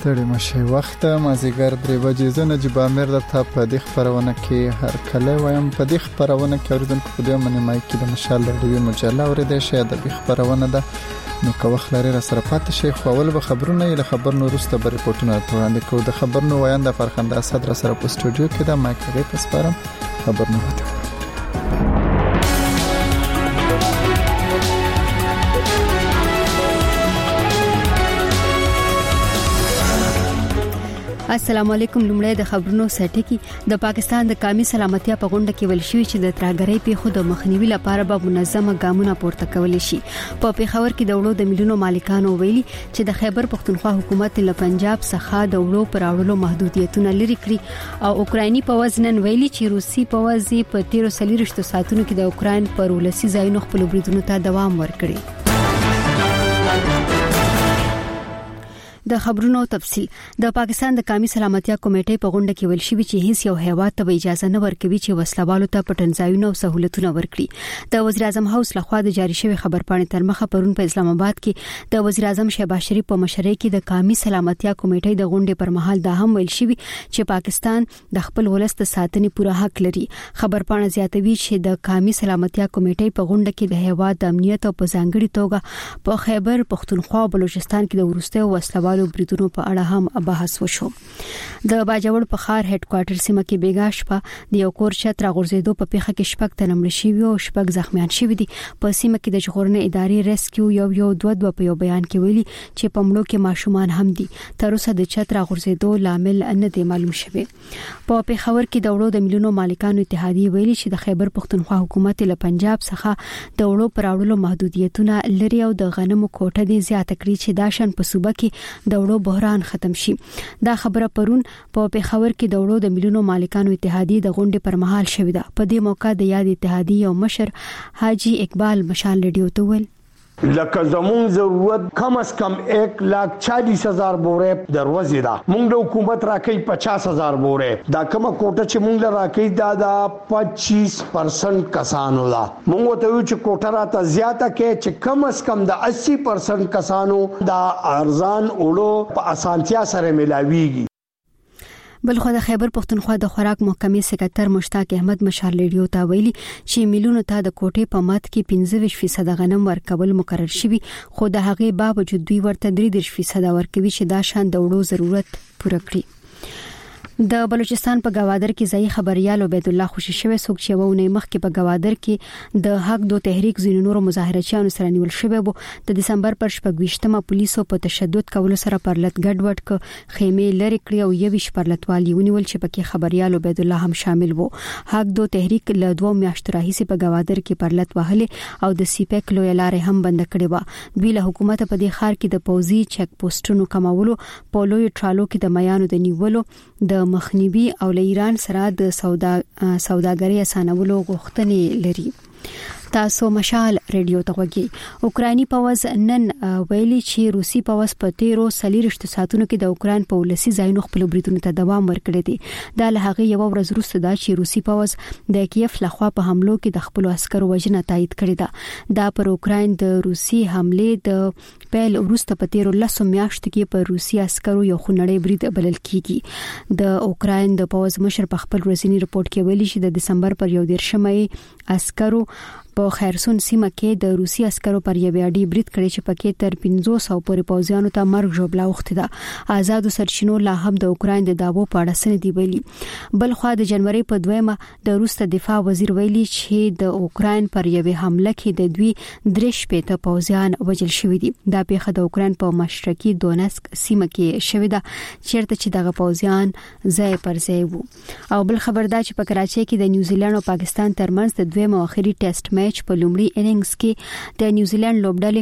ستړي مشه وخت مازیګر 3 بجې زنه چې بامر د تا په دې خبرونه کې هر کله وایم په دې خبرونه کې اوریدونکو په دې منې مای کې د مشال لړوي مجله اوریدل شي د دې خبرونه ده نو کوه خلاري را سره پاتې شي خو اول به خبرونه یې خبر نو وروسته به ریپورتونه وړاندې کوو د خبر نو وایند فرخنده اسد را سره په سټوډیو کې د مایکروي پسپارم خبر نو وته السلام علیکم. لومړی د خبرونو سرټکی د پاکستان د قومي سلامتیا په غونډه کې ویل شوی چې د ترهګرۍ په خود مخنیوي لپاره به منظمه ګامونه پورته کول شي. په پیښور کې د وړو د ملیونو مالکانو ویلي چې د خیبر پختونخوا حکومت له پنجاب څخه د وړو پر اړولو محدودیتونه لري کړی او اوکرایني پوځ نن ویلي چې روسي پوځ په 13 ساعتونو کې د اوکراین پر ولسی ځایونو خپل بریدونو ته دوام ورکړي. د خبرونو تفصیل د پاکستان د قومي سلامتیا کمیټې په غونډه کې ویل شوی چې هیڅ یو هیواد ته اجازه نه ورکوي چې وسلوالو ته پټنځایونه او سہولتونه ورکړي. د وزیر اعظم هاوس لخوا د جاری شوی خبرپاڼې تر مخه پرون په اسلام آباد کې د وزیر اعظم شهباز شریف په مشرۍ کې د قومي سلامتیا کمیټې د غونډې پر مهال دا هم ویل شوی چې پاکستان د خپل ولس د ساتنې پوره حق لري. خبرپاڼه زیاتوي چې د قومي سلامتیا کمیټې په غونډه کې د هیواد د امنیت او په ځانګړي توګه په خیبر پختونخوا او بلوچستان کې د وروستیو وسلوالو بریدونو په اړه هم بحث وشو. د باجوړ په خار هډ کوارټر سیمه کې بیګاش په د یو کور چت راغورځېدو په پیښه کې شپږ تنه مړ شوي او شپږ زخمیان شوي دي. په سیمه کې د ژغورنې ادارې ریسکیو یو دوه په یو بیان کې ویلي چې په مړو کې ماشومان هم دي. تر اوسه د چت راغورځېدو لامل نه دی معلوم شوی. په پیښور کې د وړو د ملیونو مالکانو اتحادیه ویلي چې د خیبر پختونخوا حکومت له پنجاب څخه د وړو پر اړولو محدودیتونه لري او د غنمو کوټه دي زیاته کړی چې دا شان په صوبه کې د وړو بحران ختم شي. دا خبره پرون په پیښور کې د وړو د ملیونو مالکانو اتحادیه د غونډې پر مهال شوې ده. په دې موقع د یاد اتحادیه او مشر حاجی اقبال مشال رادیو ته ویل لکه زمون ضرورت کم از کم 1,40,000 بوره دروازه ده. مونږ د حکومت راکې 50,000 بوره دا کومه کوټه چې مونږ راکې دا 25% کسانو ده. مونږ ته یو چې کوټه راته زیاته کې چې کم از کم د 80% کسانو دا ارزان اولو په اسانتیا سره ملاويږي. بلخو د خیبر پختونخوا د خوراک محکمې سکرټر مشتاق احمد مشال رادیو ته ویلي چې میلیونو ته د کوټې په مات کې 25% غنم ورکول مقرر شوی خو د هغې باوجود دوی ورته 33% ورکوي چې دا شان د وړو ضرورت پوره کړي. د بلوچستان په گوادر کې ځای خبريال عبید الله خوشی شوی څوک چې وونه مخکې په گوادر کې د حق دو تحریک ځینو نورو مظاهرچیانو سره نیول شوی وو. د دسمبر پر 28مه پولیسو په تشدد کولو سره پرلط ګډوډ ک خیمه لري کړی او یوش پرلطوالي ونیول چې پکې خبريال عبید الله هم شامل وو. حق دو تحریک له 2 میاشتو راهیسې په گوادر کې پرلط وهلې او د سیپک لوی لارې هم بند کړې و. دوی له حکومت په دې خار کې د پوزي چک پوسټونو کمولو په لوی ټرالو کې د میانو د نیولو د مخنیوي او له ایران سره د سوداګرۍ اسانولو غوښتنې لري. تاسو مشال رادیو ته وګورئ. اوکرایني پوځ نن ویلي چې روسي پوځ په 13 ساعتونو کې د اوکراین په ولسی ځایونو خپل بریدونو ته دوام ورکړی دی. دا له هغه یو ورځ وروسته دا چې روسي پوځ د کیف لخوا په حملو کې د خپل عسکرو وژنه تایید کړې ده. دا پر اوکراین د روسي حمله د پیل وروسته په 13 میاشتو کې پر روسي عسکرو یو خونړی برید بلل کیږي. د اوکراین د پوځ مشر په خپل ورځنی رپورت کې ویلي چې د دسمبر پر 11مه عسکرو په خیرسون سیمه کې د روسي عسکرو پر یو اډي برید کړی چې پکې تر 500 پورې پوځیانو ته مرګ ژوبلا وخته ده. آزادو سرچینو لا هم د اوکراین د داوو په اړه سن دی ویلي. بلخو د جنوري په 2مه د روس دفاع وزیر ویلي چې د اوکراین پر یو حمله کې د دوی 3 پوځیان وژل شوی دي. دا پیښه د اوکراین په مشرقي دونسک سیمه کې شوې ده چیرته چې دغه پوځیان ځای پر ځای وو. او بل خبردار چې په کراچۍ کې د نیوزیلند او پاکستان ترمنځ د 2مه اخري ټیسټ میچ په لومړي اننګز کې د نیوزیلند لوبډلې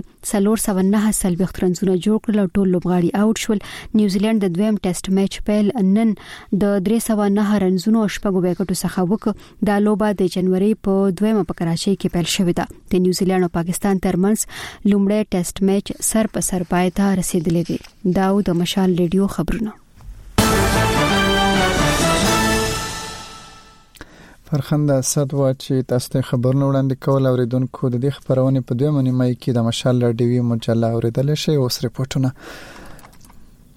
409 رنزونه جوړ کړل او ټول لوبغاړي آوټ شول. نیوزیلند د دویم ټیسټ میچ پیل نن د 309 رنزونو او 6 وکټو څخه وکړ. دا لوبه د جنوري په 2مه په کراچۍ کې پیل شوې ده. د نیوزیلند او پاکستان ترمنځ لومړی ټیسټ میچ سر په سر پای ته رسیدلی دی. دا د مشال رادیو خبرونه. فرخنده اسد وا چې تاسو ته خبرونه وړاندې کول اوریدونکو د دې خبرونه په 2 مې کې د مشال رادیو مجله اوریدل شي اوس ریپورتونه.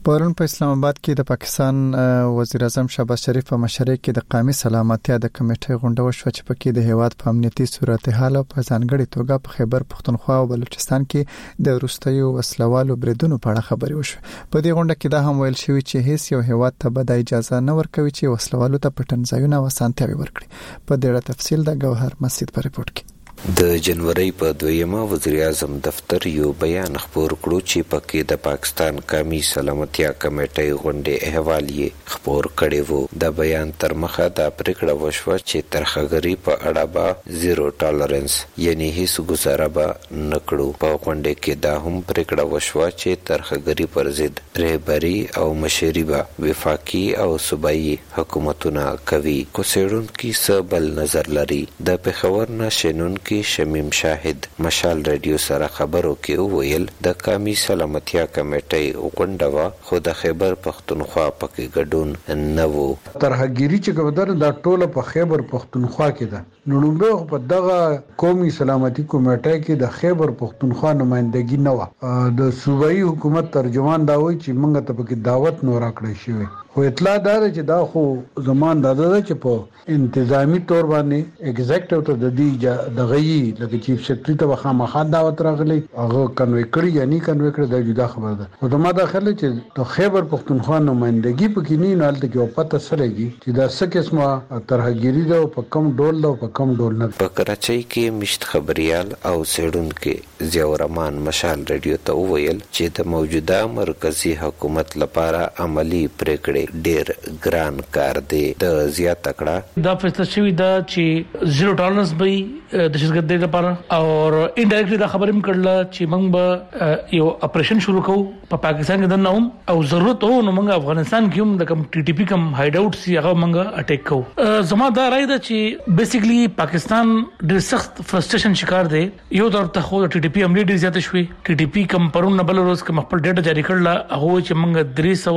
پرون په اسلام آباد کې د پاکستان وزیر اعظم شهباز شریف په مشرۍ کې د قومي سلامتیا د کمیټې غونډه وشوه چې پکې د هیواد په امنیتي صورتحال او په ځانګړي توګه په خیبر پختونخوا او بلوچستان کې د وروستیو وسلوالو بریدونو په اړه خبرې وشوه. په دې غونډه کې دا هم ویل شوی چې هیڅ یو هیواد ته به د اجازه نه ورکوي چې وسلوالو ته پټنځایونه وسانتیاوي ورکړي. په دې اړه تفصیل د ګوهر مسجد په ریپورت کې. د جنوري په 2 وزیر اعظم دفتر یو بیان خبر کړو چې پکې د پاکستان قومي سلامتیا کمیټې غونډې احوال یې خبر کړی وو. د بیان تر مخه د پریکړه وشوه چې ترخګری په اړه به زیرو ټالرنس یعنی هیڅ گزاره به نکړو. په غونډه کې دا هم پریکړه وشوه چې ترخګری پر ضد رهبری او مشري به وفاقي او صوبایي حکومتونه کوي. کوسیډونکو سبل نظر لري. د پېښور نشنون شمیم شاهد مشال رادیو سره خبرو کې ویل د قومي سلامتیا کمیټې غونډه خو د خیبر پختونخوا پکې ګډون نه وو. ترهګيري چې کومدار د ټوله په خیبر پختونخوا کې ده. نړومبه په دغه قومي سلامتي کمیټې کې د خیبر پختونخوا نمائندګي نه و. د صوبایي حکومت ترجمان دا وایي چې موږ ته پکې دعوت نور راکړی شوی. خو اطلاع دار چې دا خو زمان داده چې په انتظامی تور باندې ایگزیکټیو ته د دې د غي لکه چیف سیکریټری ته خامخا دعوت راغلی هغه کنوي کړی یا نه کنوي کړی دا جدا خبره ده. خو دا ما داخله چې د خیبر پختونخوا نمائندګي پکې نه نالته کې پته سرهږي چې دا څه قسمه ترهګيري ده په کم ډول ده په کم ډول نه. په کراچۍ کې مشت خبريال او سیډونکو ضیاء الرحمن مشال رادیو ته ویل چې د موجوده مرکزی حکومت لپاره عملی پریکړې ډیر ګران کار دی. د زیات تکړه دا فیصله شوی دا چې زیرو ټالرنس به د شرکت لپاره او انډایرکټلی دا خبرې مکړله چې موږ به یو اپریشن شروع کوو په پاکستان کې دنه هم او ضرورت وو نو موږ افغانستان کې هم د کم ټي ټي پی کم هاید اوټ سی هغه موږ اٹیک کوو. زما دا رائے ده چې بیسیکلی پاکستان ډېر سخت فرستریشن شکار دی. یو طرف ته خو د ټي ټي پی عملی ډېر زیات شوی. ټي ټي پی کم پرون بل روز کم خپل ډیټا جاری کړل هغه چې موږ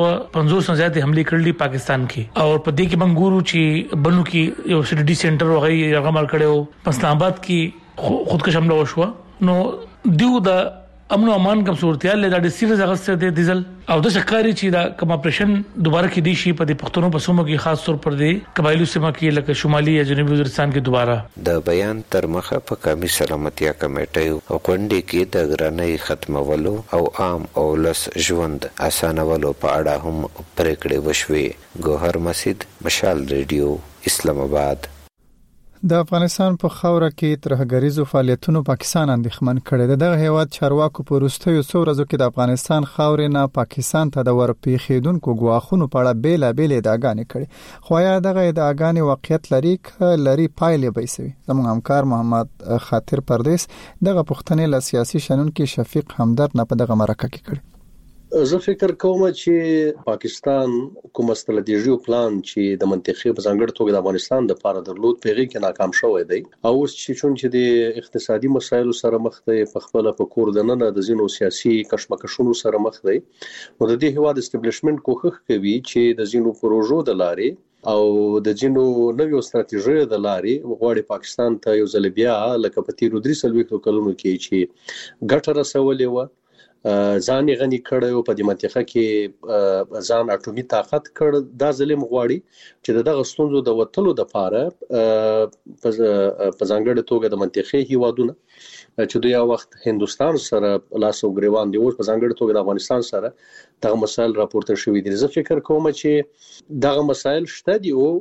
350 نه زیات حمله کړلې پاکستان کې او په دې کې موږ ګورو چې بنو کې یو سټ ډي سنټر وغیرہ هغه مار کړو. په اسلام آباد کې خودکش حمله وشو نو دیو د امن او امان کوم صورتيال له د سیریز غسته دي دیزل او د شکاري چې دا کوم اپریشن دوباره کې دي شي په دې پښتونو په سومو کې خاص طور پر دي قبایلی سیمه کې لکه شمالي یا جنوبي وزیرستان کې دوباره. د بیان تر مخه په قومي سلامتیا کمیټې غونډې کې د ګرانۍ ختمولو او عام او لس ژوند اسانولو په اړه هم پریکړې وشوې. ګوهر مسجد مشال رادیو اسلام آباد. د افغانستان په خاوره کې ترهګریزو فعالیتونو پاکستان اندېښمن کړی دی. دغه هیواد چارواکو په وروستیو څو ورځو کې د افغانستان خاورې نه پاکستان ته د ورپېښېدونکو ګواښونو په اړه بیلابېلې ادعاګانې کړې. خو یا دغه ادعاګانې واقعیت لري پایلې به وي؟ زموږ همکار محمد خاطر پردیس دغه پوښتنې له سیاسي شنونکو شفیق همدرد نه په دغه مرکه کې کړې. زه فکر کوم چې پاکستان کوم استراتیژیک پلان چې د منطقې په ځانګړي توګه د افغانستان د لپاره درلود پیغی کې ناکام شوی دی او اوس چې د اقتصادي مسایلو سره مخ دی په خپل په کور دننه د زینو سیاسي کشمکشونو سره مخ دی نو د دې هواد استابلیشمنت کوښښ کوي چې د زینو پروژو د لارې او د جنو نوې استراتیژي د لارې غواړي پاکستان ته یو ځل بیا لکه په تیرو 3 کلونو کې چې ګټه رسولې و ځان غني کړو په دې منطقه کې ځان اټومي طاقت کړ. دا ظلم غواړي چې دغه ستونزو د وټلو د لپاره په ځانګړي توګه د منطقې هیوادونه چې دوی یو وخت هندستان سره لاس او ګریوان دی اوس په ځانګړي توګه د افغانستان سره دغه مسایل راپورته شوې دي. زه فکر کوم چې دغه مسایل شته دي او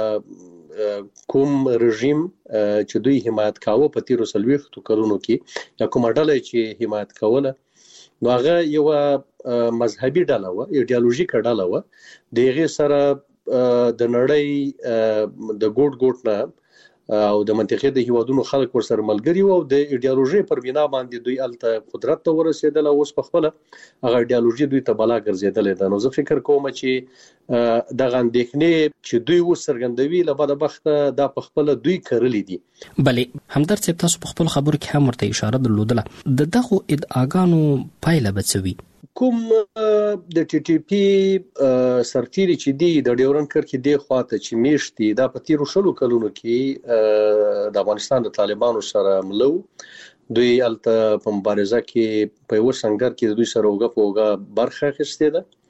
کوم رژیم چې دوی حمایت کاوه په تیرو 40 کلونو کې یا کومه ډله چې حمایت کوله نو هغه یو مذهبي ډله و ایډیالوژیک ډله و دغه سره د نړۍ د ګوټ نه او د منطقې د هیوادونو خلک ورسره ملګری وو او د ایډیالوژي پر بنا باندې دوی الته قدرت ته ورسېدل او اوس په خپل هغه ایډیالوژي دوی ته بلا ګرځیدل ده. نو زه فکر کوم چې دغه اندېښنې چې دوی وسرګندوي لبا د بخت د په خپل دوی کړلې دي. بلې همدرد صاحب تاسو په خپل خبرو کې هم ورته اشاره درلودله د دغه ادعاګانو پایله بچوي کوم د ټي ټي پی سرتیری چې دی د ډیورن کرکې دی خواته چې میشتي دا په تیرو 10 کلونو کې د افغانستان د طالبانو سره ملو دوی الته په مبارزه کې په یو څنګه کې دوی سره وګه برخه اخیستې ده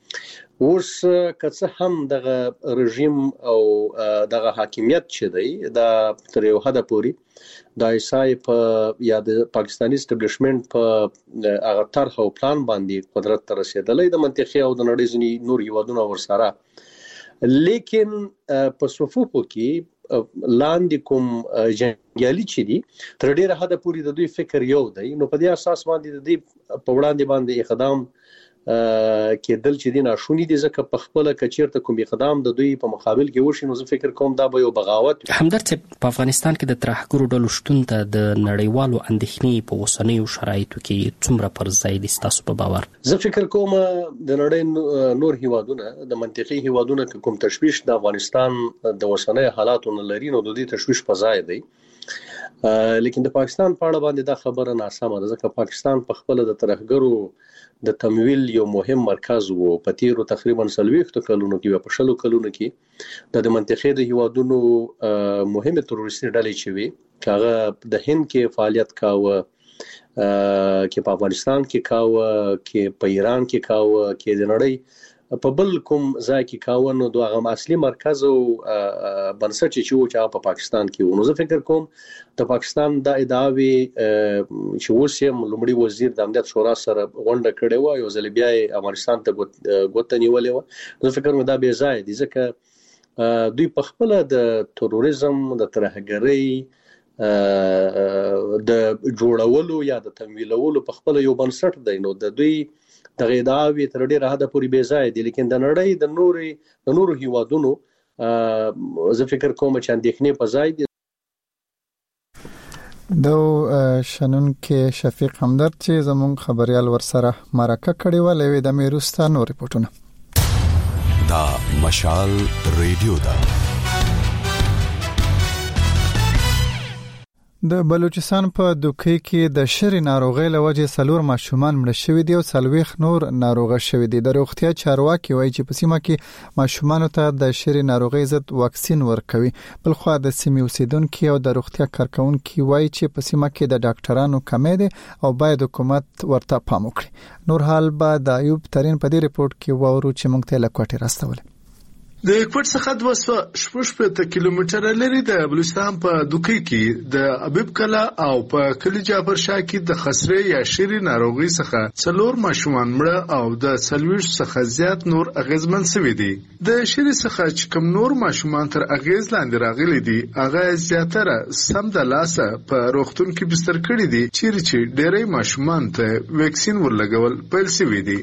اوس که هم دغه رژیم او دغه حاکمیت چې دی دا تر یو حد پورې د ایسای په یا د پاکستاني اسټابلیشمنت په هغه طرح او پلان باندې قدرت ته رسیدلې د منطقې او د نړۍ ځینې نور هیوادونو ورسره، لیکن په صفوفو کې لاندې کوم جنګیالي چې دي تر ډیره حد پورې د دوی فکر یو دی، نو په دې اساس باندې د دې په وړاندې باندې اقدام کېدل چې دي ناشونی دي، ځکه په خپل کچیرته کوم اقدام د دوی په مقابل کې وشي نو زه فکر کوم دا به یو بغاوت. همدرد په افغانستان کې د ترهګرو ډلو شتون ته د نړیوالو اندېښنې په اوسنیو شرایطو کې څومره پر ځای دي ستاسو په باور؟ زه فکر کوم د نړۍ نور هیوادونه د منطقي هیوادونه کوم تشویش د افغانستان د اوسنۍ حالاتو نه لري نو د دې تشویش په ځای دی، لیکن د پاکستان په اړه باندې دا خبره ناسمه ده، ځکه پاکستان په خپل د ترهګرو د تمویل یو مهم مرکز وو. په تیرو تقریبا 40 کلونو کې په 60 کلونو کې د منطقې د هیوادونو مهمه تروریستي ډلې چې وي هغه د هند کې فعالیت کاوه، کې په افغانستان کې کاوه، کې په ایران کې کاوه، کې د نړۍ په بل کوم ځای کې کاوه، نو دغه اصلي مرکز او بنسټ چې په پاکستان کې و. نو زه فکر کوم د پاکستان د ادعاوی چې اوس یې لومړي وزیر د امنیت شورا سره غونډه کړې و، یو ځل بیا افغانستان ته ګوته نیولې و، نو فکر کوم دا به ځای دي، ځکه دوی په خپل د تروریزم د ترهګرۍ د جوړولو یا د تمویلولو په خپل یو بنسټ دی، نو د دوی دغه ادعاوی تر ډیره حد پورې بې ځای دي، لیکن د نړۍ د نورو هیوادونو زه فکر کوم چې اندېښنې په ځای دي. د شنن کې شفیق همدرد چې زموږ خبريال ورسره مرکه کړې و لوي د میروستا نور ریپورتونه. دا مشال ریډیو دا د بلوچستان په دوکۍ کې د شری ناروغي لوجه سلور ماشومان مړ شوي دي او 40 نور ناروغه شوي دي. د روغتیا چارواکي وایي چې په سیمه کې ماشومان ته د شری ناروغي ضد واکسین ورکوي. بلخو د سیمې اوسیدونکو او د روغتیا کارکونکو وایي چې په سیمه کې د ډاکټرانو کمی دي او باید حکومت ورته پام وکړي. نور حال به د ایوب ترين په دې ریپورت کې وورو چې موږ ته لکوټه راستول. د کوټ څخه 260 کیلومتره لري د بلوچستان په دوکۍ کې د ابيب کلا او په کلی جابر شاه کې د خسرې یا شری ناروغي څخه څلور ماشومان مړه او د 40 څخه زیات نور اغیزمن شوي دي. د شری څخه چې کوم نور ماشومان تر اغیز لاندې راغلي دي هغه زیاتره سم د لاسه په روغتون کې بستر کړي دي، چې ډېری ماشومان ته ویکسین ورلګول پیل شوی دي.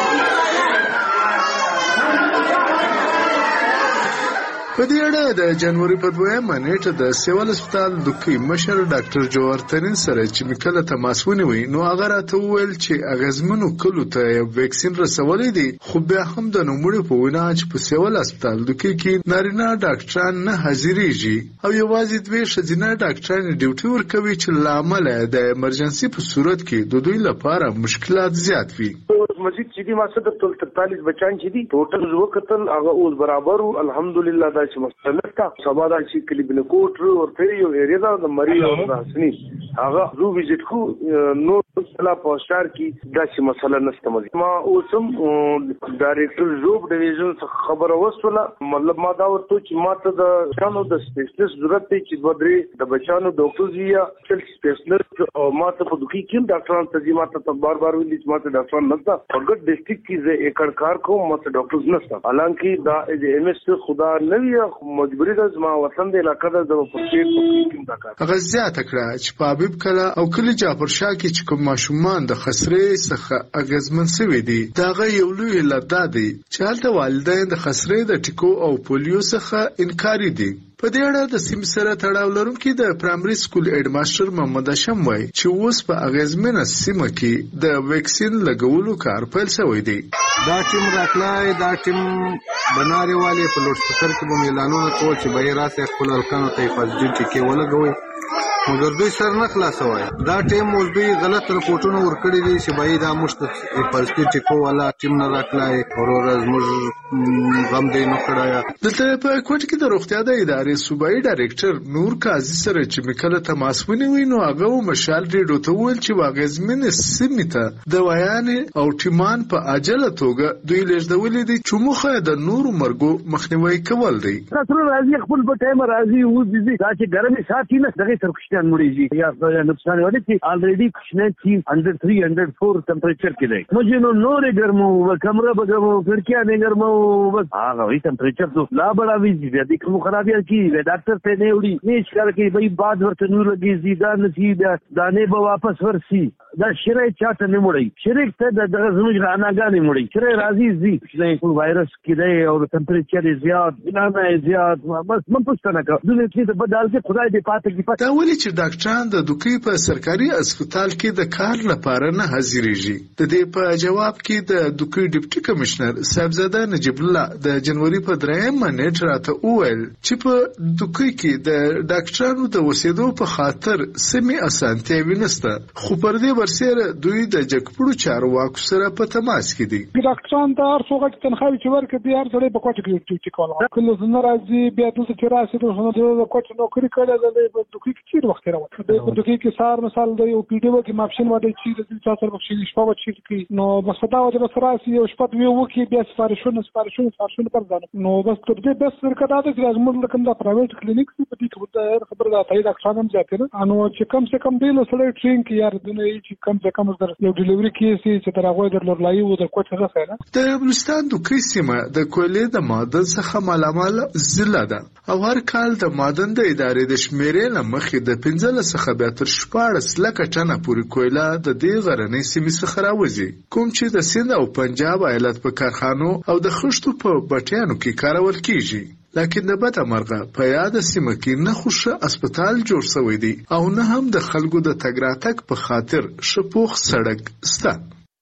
په دې اړه د جنوري په 2 نیټه د سیول هسپتال دوکۍ مشر ډاکټر جوهر ترين سره چې مکله تماس ونیوي نو هغه راته وویل چې اغیزمنو کلو ته ویکسین رسولې دي، خو بیا هم د نوموړي په وینا چې په سیول هسپتال دوکۍ کې نارینه ډاکټران نه حاضرېږي او یوازې 2 ښځینه ډاکټران ډیوټي ورکوي چې لامل د ایمرجنسي په صورت کې د دوی لپاره مشکلات زیات وي. مزید چې دی ماسه د 43 بچان چې دي ټوټل زو قتل هغه اوس برابر الحمدلله دا چې مستند کا سبا دا چې کلی بن کوټ ورته یو ایریا دا د مری او حسنی هغه زو وزټ کو نو سلا پوسټر کی دا چې مسله نشته مزید ما اوسم ډایریکټر جوب ډیویژن خبر اوسله مطلب ما دا ورته چې ماته د شانو د سپیشلیست ضرورت دی چې بدري د بچانو ډاکټر زییا سپیشلیست او ماته په دوی کې ډاکټران ته ماته بار ویل چې ماته ډاکټران نشته اگر ډسټریکټ کې زه ایکړ کار کوم مته ډاکټرز نشته، حالانکه دا ایم ایس خدا نوی مجبوری ده زما وطن د علاقې د پرسیټ کې دا کار هغه زیاته کړه چې په ابيب کلا او کلی جعفر شاه کې چې کوم ماشومان د خسرې څخه اغیزمن شوي دي داغه یو لوی علت دی چې هلته والدین د خسرې د ټیکو او پولیو څخه انکاري دي. په دې اړه د سیم سره تړاو لرونکي د پرایمري سکول هډ ماستر محمد هاشم وایي چې اوس په اغیزمنه سیمه کې د ویکسین لګولو کار پیل شوی دی. دا ټیم راتلای دا ټیم بناري والے په لوډ سپیکر کې به اعلانونه کول چې به راسه خپل الکانو ته پازیټیو ټیکې ولګوي مګر دوی سر نه خلاصوي. دا ټیم اوس دوی غلط رپورټونه ورکړي دي چې باید دا مشت پرستی ټیکو والا ټیم نه راکلای اورورز موږ غم دی نو کړایا. دلته په کوټ کې د روغتیا د ادارې صوبایي ډایریکټر نور قاضي سره چې مکله تماس ونیوي نو هغه مشال ریډو ته ویل چې واغزمن سیمه ته د ویان او ټیمان په عاجله توګه دوی لږدولې دي چې مخه د نور مرګو مخنیوي کول دي. تاسو راځي خپل په ټایم راځي او دي چې ګرمي ساتي نه دغه سرکشتان مړيږي یا نقصان ولې چې الریډي کښنه چې 103 104 ټمپریچر کې دی. مجه نو نورې ګرمو کمره بګمو کړکیا نه ګرمو بس هغه وي ټمپریچر تو لا بڑا وی دي کوم خرابي کی ډاکټر ته نه وړي نه ښکار کوي به بعد ورته نور لګي زیاده نصیب دانه به واپس ورسي. دا شری چاته نه مړی شریک ته دغه زموږ راناګانې مړی شری راځي زی چې وایرس کې دی او ټمپریچر زیات بنانه زیات بس من پوښتنه کوم دغه چې په بدل کې خدای دې پاتې کی دا ولې چې ډاکټران د دوکي په سرکاري هسپتال کې د کار لپاره نه حاضرېږي. د دې په جواب کې د دوکي ډیپټي کمشنر صاحبزاده نجیب الله د جنوري په 3 نیټه راته وویل چې په دوکي کې د ډاکټرانو د وسیدو په خاطر سمي اسانتیا ونسته خو پر دې ورسره دوی د جګپړو چارواکو سره په تماس کې دي. ډاکټران د هر څوک تنخواهي چې ورکړي دي هر څړې په کوټه کې ټیټ کوله کله زنه راځي بیا د تراسه د کوټه نوکری کړه د دوکي کې چیر وخت راوړي د دوکي کې سار مثال د یو پی ډی او کې ماپشن وادي چې د تاسو بخښي شپه و چې کې نو بس دا وجه بس راسي یو شپه وی وکي بیا سفارښونه پر ځان نو بس تر دې بس ورکړه د زموږ لکه د پرایویټ کلینیک په دې کې د خبر دا تای ډاکټران هم ځاتره انو چې کم څه کم دی له سره ټرین کې یار دنه چې کم څه کم در یو ډیلیوري کیسې چې تر هغه در لورلای وو د کوټه راځي نه د بلوچستان د کیسمه د کولې د معدن څخه مالامال ضلع ده او هر کال د معدن د ادارې د شمیرې لمخې د 15 څخه به تر 14 لکه ټنه پورې کویلا د دې غرنۍ سیمې څخه راوځي کوم چې د سند او پنجاب ایالت په کارخانو او د خښتو په بټیانو کې کارول کیږي. لکه د بده مرغه په یاد سیمه کې نه خوشا هسپتال جوړ شوی دی او نه هم د خلکو د تګ راتګ په خاطر شپوخ سړک سته.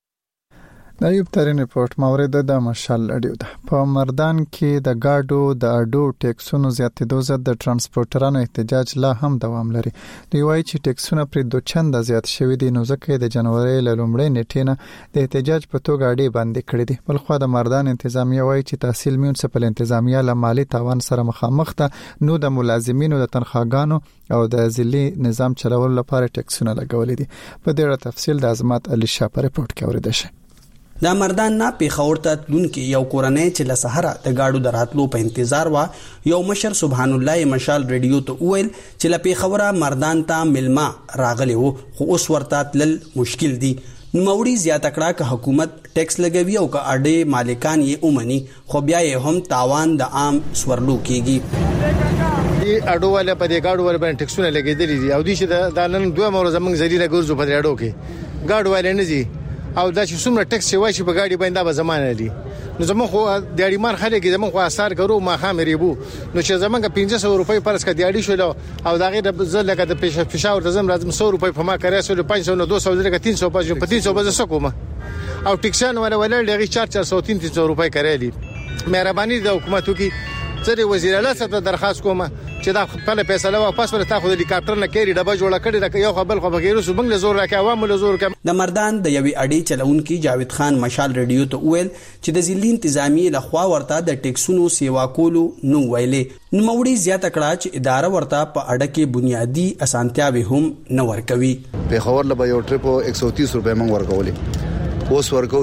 د یو ترين ریپورت مورید د مشال اډیو ده په مردان کې د گاډو د اډو ټیکسونو زیاتېدو زد د ترانسپورټرانو احتجاج لا هم دوام لري. دوی وایي چې ټیکسونه پر 2 چنده زیات شوي دي نو ځکه د جنوري له لومړۍ نیټې نه د احتجاج په توګه اډې باندې کړې دي. بل خو د مردان انتظامیه وایي چې تحصیل میونسپل انتظامیه له مالی تاوان سره مخامخ ده نو د ملازمینو د تنخواګانو او د ځلي نظام چلولو لپاره ټیکسونه لګولې دي. په دې اړه تفصیل د عظمت علي شاه په ریپورت کې اوریدل شي. د مردان نه پیښور ته تلونکي یو کورنۍ چې له سحره د گاډو دراتلو په انتظار وا یو مشر سبحان الله مشال ریډیو ته ویل چې له پیښوره مردان ته ملما راغلی وو خو اوس ورته تل مشکل دي. نوموړي زیاته کړه چې حکومت ټیکس لګوي او که اډې مالکان یې اومني خو بیا یې هم تاوان د عام سورلو کیږي. اډو والا په دې گاډو ول باندې ټیکسونه لګیدلې دي او د دې د نن دوه مور زمنګ زلیله ګرځو په اډو کې گاډو والا نه دي او دا چې څومره ټیکس وای شي په گاډي باندې به زمانه دي نو زموږ خو د اړیمان خلک زموږ خو اثر ګرو ما خام ریبو نو چې زمونږ 1500 روپۍ پرس کا دیاړي شو او دا غیر زل لکه د پېښور ته زم لازم 100 روپۍ په ما کړی سو 500 نو 200 لکه 300 په 300 بز سکوم او ټیکسان ولا لږی 400 300 روپۍ کړی مهرباني د حکومت کی سره وزیر اعلی څخه درخواست کوم چې دا خپل فیصله واپس ورته خو د هلیکاپټر نه کېری ډبه جوړه کړي دا یو خپل خو بغیر سو بنگله زور راکې عوامو له زور کم. د مردان د یوې اډې چلونکي جاوید خان مشال ریډیو ته ویل چې د ځلي انتظامی له خوا ورته د ټیکسونو سیوا کولو نو ویلې نو موري زیاته کړه چې اداره ورته په اډه کې بنیادی اسانتیاوي هم نه ورکوي. په خبر له یو ټریپ 130 روپے مونږ ورکولې اوس ورکو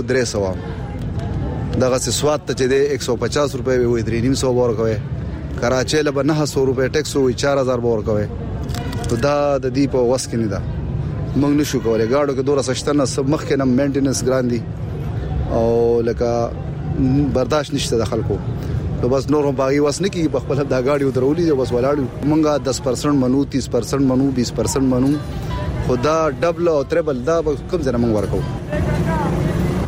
300 دغه سواد ته چې د 150 روپے وي 300 ورکوي کراچۍ له 900 روپے ټیکس وي 4000 ورکوي ته دا د دې په وس کې نه ده موږ نشو کولای گاډو کې دوره سشتنه سب مخ کې نه مینټیننس ګران دي او لکه برداشت نشته د خلکو نو بس نور هم باغي وس نه کی په خپل د گاډي درولې بس ولاړو مونږه 10% منو 30% منو 20% منو خدا ډبل او تریبل دا کوم ځای مونږ ورکو.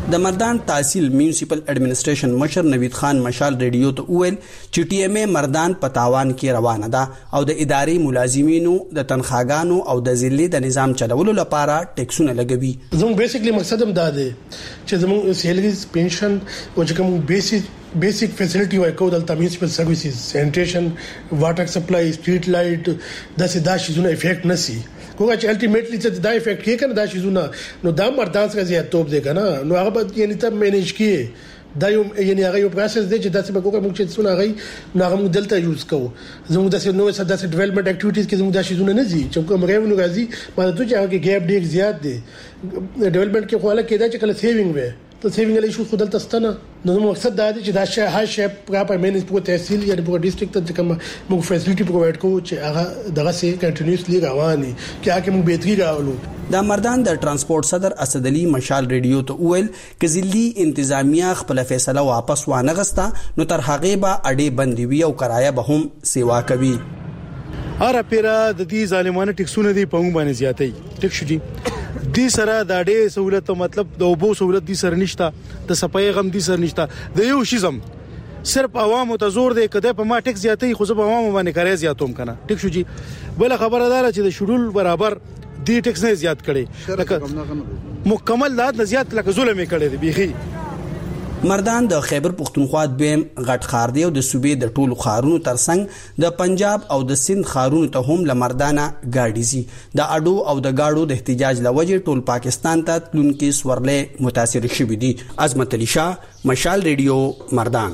د مردان تحصیل میونسپل اډمنسټریشن مشر نوید خان مشال ریډیو ته وویل چې ټي ام ای مردان په تاوان کې روانه ده او د ادارې ملازمینو د تنخواګانو او د ضلع د نظام چلولو لپاره ټیکسونه لګوي. زموږ بیسیکلی مقصد هم دا دی چې زموږ سیلریز پنشن او چې کوم بیسیک فیسلټي ورکو د میونسپل سرویسز سینیټیشن واټر سپلای سټریټ لایټ دا شیزونه افیکټ نسی کومه چې الټیمیټلی چې دا افیکټ کې کنه دا شیزونه نو دا مردان څخه زیات توپ دی کنه نو هغه به یعنی ته مینیج کیه دا یعنی هغه یو پروسس دی چې داسې به کومه چې څونه هغه موږ دلته یوز کوو زموږ داسې نو داسې ډیولپمنٹ اکټیویټیز کې زموږ دا شیزونه نه دي چې کوم ریونیو راځي ماته ته چې هغه ګیپ ډیر زیات دی ډیولپمنٹ کې خو له کېدا چې کله سیوینګ وي ته سیوینګ له شو خدل تستنه نو موږ دا دي چې دا شی هاي شی پراپر مینیج په تحصیل یا په ډیسټریکټ ته کوم موږ فیسلټي پرووایډ کوو چې هغه دغه سي کنټینیوسلی رواني کې هغه موږ بهتري راولو. د مردان د ترانسپورت صدر اسدعلی مشال ریډیو ته وویل چې ځلي انتظامیه خپل فیصله واپس وانه غستا نو تر هغه به اډې بندي وي او کرایه به هم سیوا کوي. اره پیرا د دې ظالمانه ټیکسونه دی په موږ باندې زیاتې ټیک شو دي دي سره د اډې سہولت مطلب د اوبو سہولت دي سره نشته د صفای غم دي سره نشته د یو شیزم صرف عوامو ته زور دی کده په ما ټیکس زیاتې خو زه په عوامو باندې کرایه زیاتوم کنه ټیک شو جی بل خبردار چې د شډول برابر دی ټیکس نه زیات کړي لکه مکمل لاد نه زیات لکه ظلم یې کړی دی بيخي. مردان د خیبر پختونخوا دویم غټ ښار دی او د صوبې د ټولو ښارونو ترڅنګ د پنجاب او د سند ښارونو ته هم لمردانه گاډي زی د اډو او د گاډو د احتجاج لوجه ټول پاکستان ته تلونکي سورلې متاثر شوي دي. عظمت علي شاه مشال ریډیو مردان.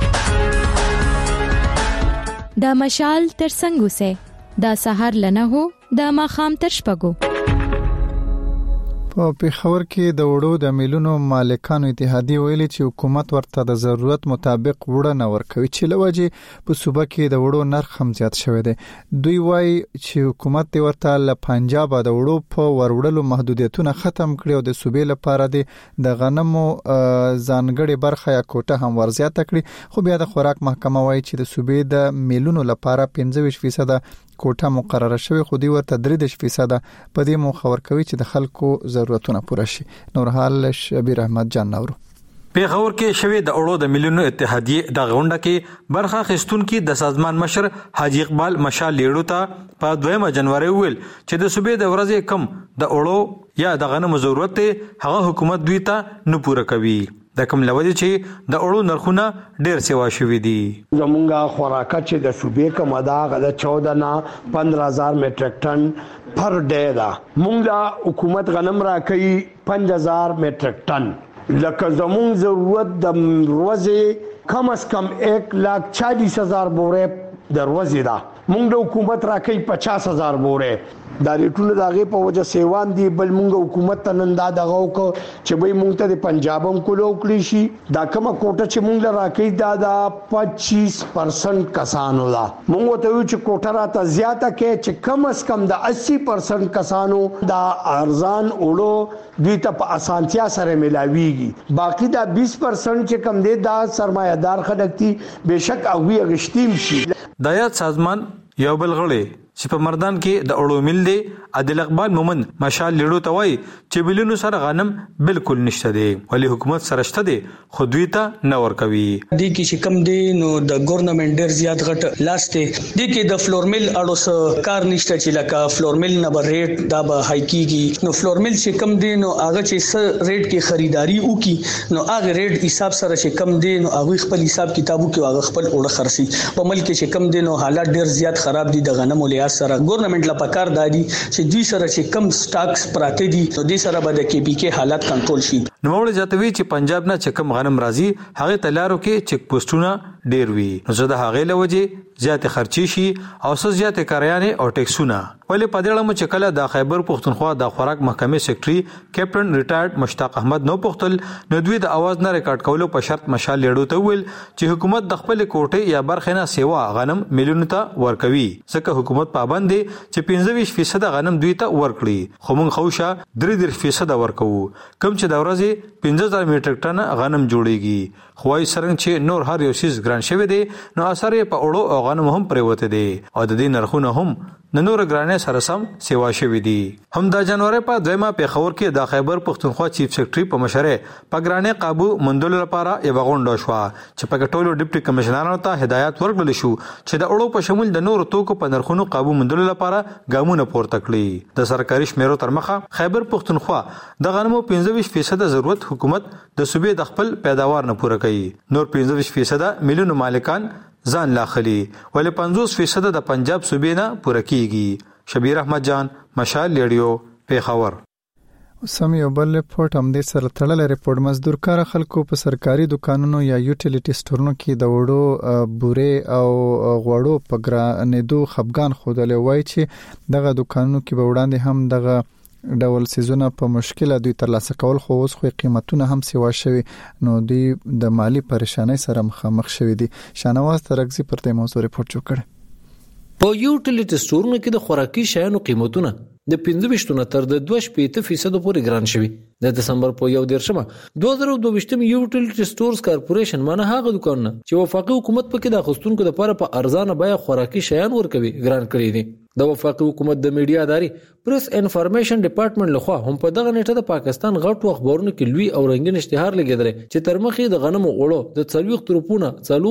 د مشال ترڅنګ اوسه د سحر لنه هو د ماخام تر شپګو. په پیښور کې د وړو د میلونو مالکانو اتحادیه ویلي چې حکومت ورته د ضرورت مطابق وړه نه ورکوي چې لوجه په صوبه کې د وړو نرخ هم زیات شوی دی. دوی وایي چې حکومت ورته له پنجاب د وړو په وروړلو محدودیتونه ختم کړي او د صوبې لپاره د غنمو ځانګړي برخه یا کوټه هم ورزیاته کړي. خو بیا د خوراک محکمه وایي چې د صوبې د میلونو لپاره 25% کوټه مقرره شوی خو دی ورته 3% په دې مو خبر کوي چې د خلکو ضرورتونه پوره شي. نورحال شبیر احمد جان نورو پیښور کې شوی د اړو د ملیونو اتحادیه د غونډه کې برخه خستون کې د سازمان مشر حاجی اقبال مشال لیړو ته په 2 جنوري ویل چې د صوبې د ورځې کم د اړو یا د غنمو ضرورت هغه حکومت دوی ته نه پوره کوي. د کوم لوجه چې د اړو نرخونه ډیر سیوا شوی دي. زمونږه خوراکه چې د صوبې کومه دا غدا 14 نه 15000 میټریک ټن پر ډے دا مونږه حکومت غنم راکړي 5000 میټریک ټن لکه زمون ضرورت د ورځې کم از کم 1,40,000 بورې د ورځې دا مونږ د حکومت راکړي 50,000 بورې دا ریټونه دغه په وجه سیوان دی بل مونږ حکومت ته نن دا دغه کو چې به مونږ ته د پنجابم کولو کړی شي دا کومه کوټه چې مونږ راکې دا 25% کسانو دا مونږ ته یو چې کوټه راته زیاته کې چې کم از کم د 80% کسانو دا ارزان اولو دوی ته په اسانتیا سره ملاويږي باقی دا 20% چې کم دی دا سرمایدار خلک دي بهشک هغه غشتیم شي. د یاد سازمان یو بل غړي چې په مردان کې د اړو مل دی عادل اقبال مومن مشال لیړو ته وایي چې بلونو سره غنم بالکل نشته دی ولی حکومت سره شته دی خو دوی ته نه ورکوي. دی کې چې کم دی نو د ګورنمنت ډیر زیات غټ لاس دی دی کې د فلور مل اړو سره کار نشته چې لکه فلور مل نه ریټ دا به هاي کیږي نو فلور مل چې کم دی نو هغه چې سر ریټ کې خریداري وکي نو هغه ریټ حساب سره چې کم دی نو هغه خپل حساب کتابو کې هغه خپل اړه خرسي په ملک چې کم دی نو حالات ډیر زیات خراب دي د غنمو لیا سره ګورنمنت لا پکار دادي چې دوی سره چې کم سٹاکس پراته دي نو دوی سره به د کې پی کې حالات کنټرول شي. نو موږ جاتوي چې پنجاب نه چې کم غنم راځي هغه تلارو کې چک پوسټونه ډیر وي نو زه د هغه لوجه زیات خرچي شي او زیات کاریانه او ټیکسونه ولې پدړه مو چې کله د خیبر پختونخوا د خوراک محکمې سیکریټري کیپټن ریټایرډ مشتاق احمد نو پختل نو دوی د आवाज نه ریکارډ کولو په شرط مشال لیړو ته ویل چې حکومت د خپل کوټه یا برخه نه سیوا غنم میلیونو ته ورکوي ځکه حکومت پابند دي چې 25% غنم دوی ته ورکړي خو موږ خوشا 3% ورکو کوم چې د ورځې 15000 میټریک ټن غنم جوړيږي خوای سرنګ چې نور هر یو شیز ګران شوی دی نو اثر په اړو او غنم هم پریوته دي او د دې نرخونه هم نور ګرانې سره سم سیوا شوې دي. هم د جنوري په 2 پیښور کې د خیبر پښتونخوا چیف سیکریټري په مشرۍ په ګرانې قابو مندلو لپاره یو غونډه شو چې په ټولو ډیپټي کمشنرانو ته هدایت ورکړل شو چې د اړو په شمول د نورو توکو په نرخونو قابو مندلو لپاره ګامونه پورته کړي. د سرکاري شمیرو تر مخه خیبر پښتونخوا د غنمو 25% ضرورت حکومت د صوبې د خپل پیداوار نه پوره کوي. نور 25% ملیونو مالکان ځان لاخلي ولې 50% د پنجاب صوبې نه پوره کیږي. شبیر احمد جان، مشال ریډیو، پیښور. سم یو بل ریپورت هم د سره تړل ریپورت مزدور کار خلکو په سرکاري دکانونو یا یوټیلیټي سټورونو کې د وړو بورې او غوړو په ګرانېدو خفګان خوده وای چې دغه دکانونو کې به وړاندې هم دغه ډول سيزونه په مشکله دوی ترلاسه کول خو اوس خو قیمتونه هم سیوا شوي نو دوی د مالی پریشانای سره مخامخ شوي دي. شانواز ترغزي پر دې موضوع ریپورت جوړ کړ. په یوټیلیټي سټورونو کې د خوراکي شیانو قیمتونه د 15% تر د 2% پورې ګران شوي. د دسمبر په 1 2022 یوټیلیټي سټورز کارپوریشن مانه هغه دکانونه چې وفاقي حکومت پکې د خستونکو لپاره په ارزانه بیه خوراکي شیان ورکوي ګران کړی دي. د وفاقي حکومت د میډیا اداري پریس انفارمیشن ډپارټمنټ لخوا هم په دغه نیټه د پاکستان غټو اخبارونو کې لوی او رنگین اشتهار لګیدل چې تر مخې د غنمو اوړو د 40 روپونه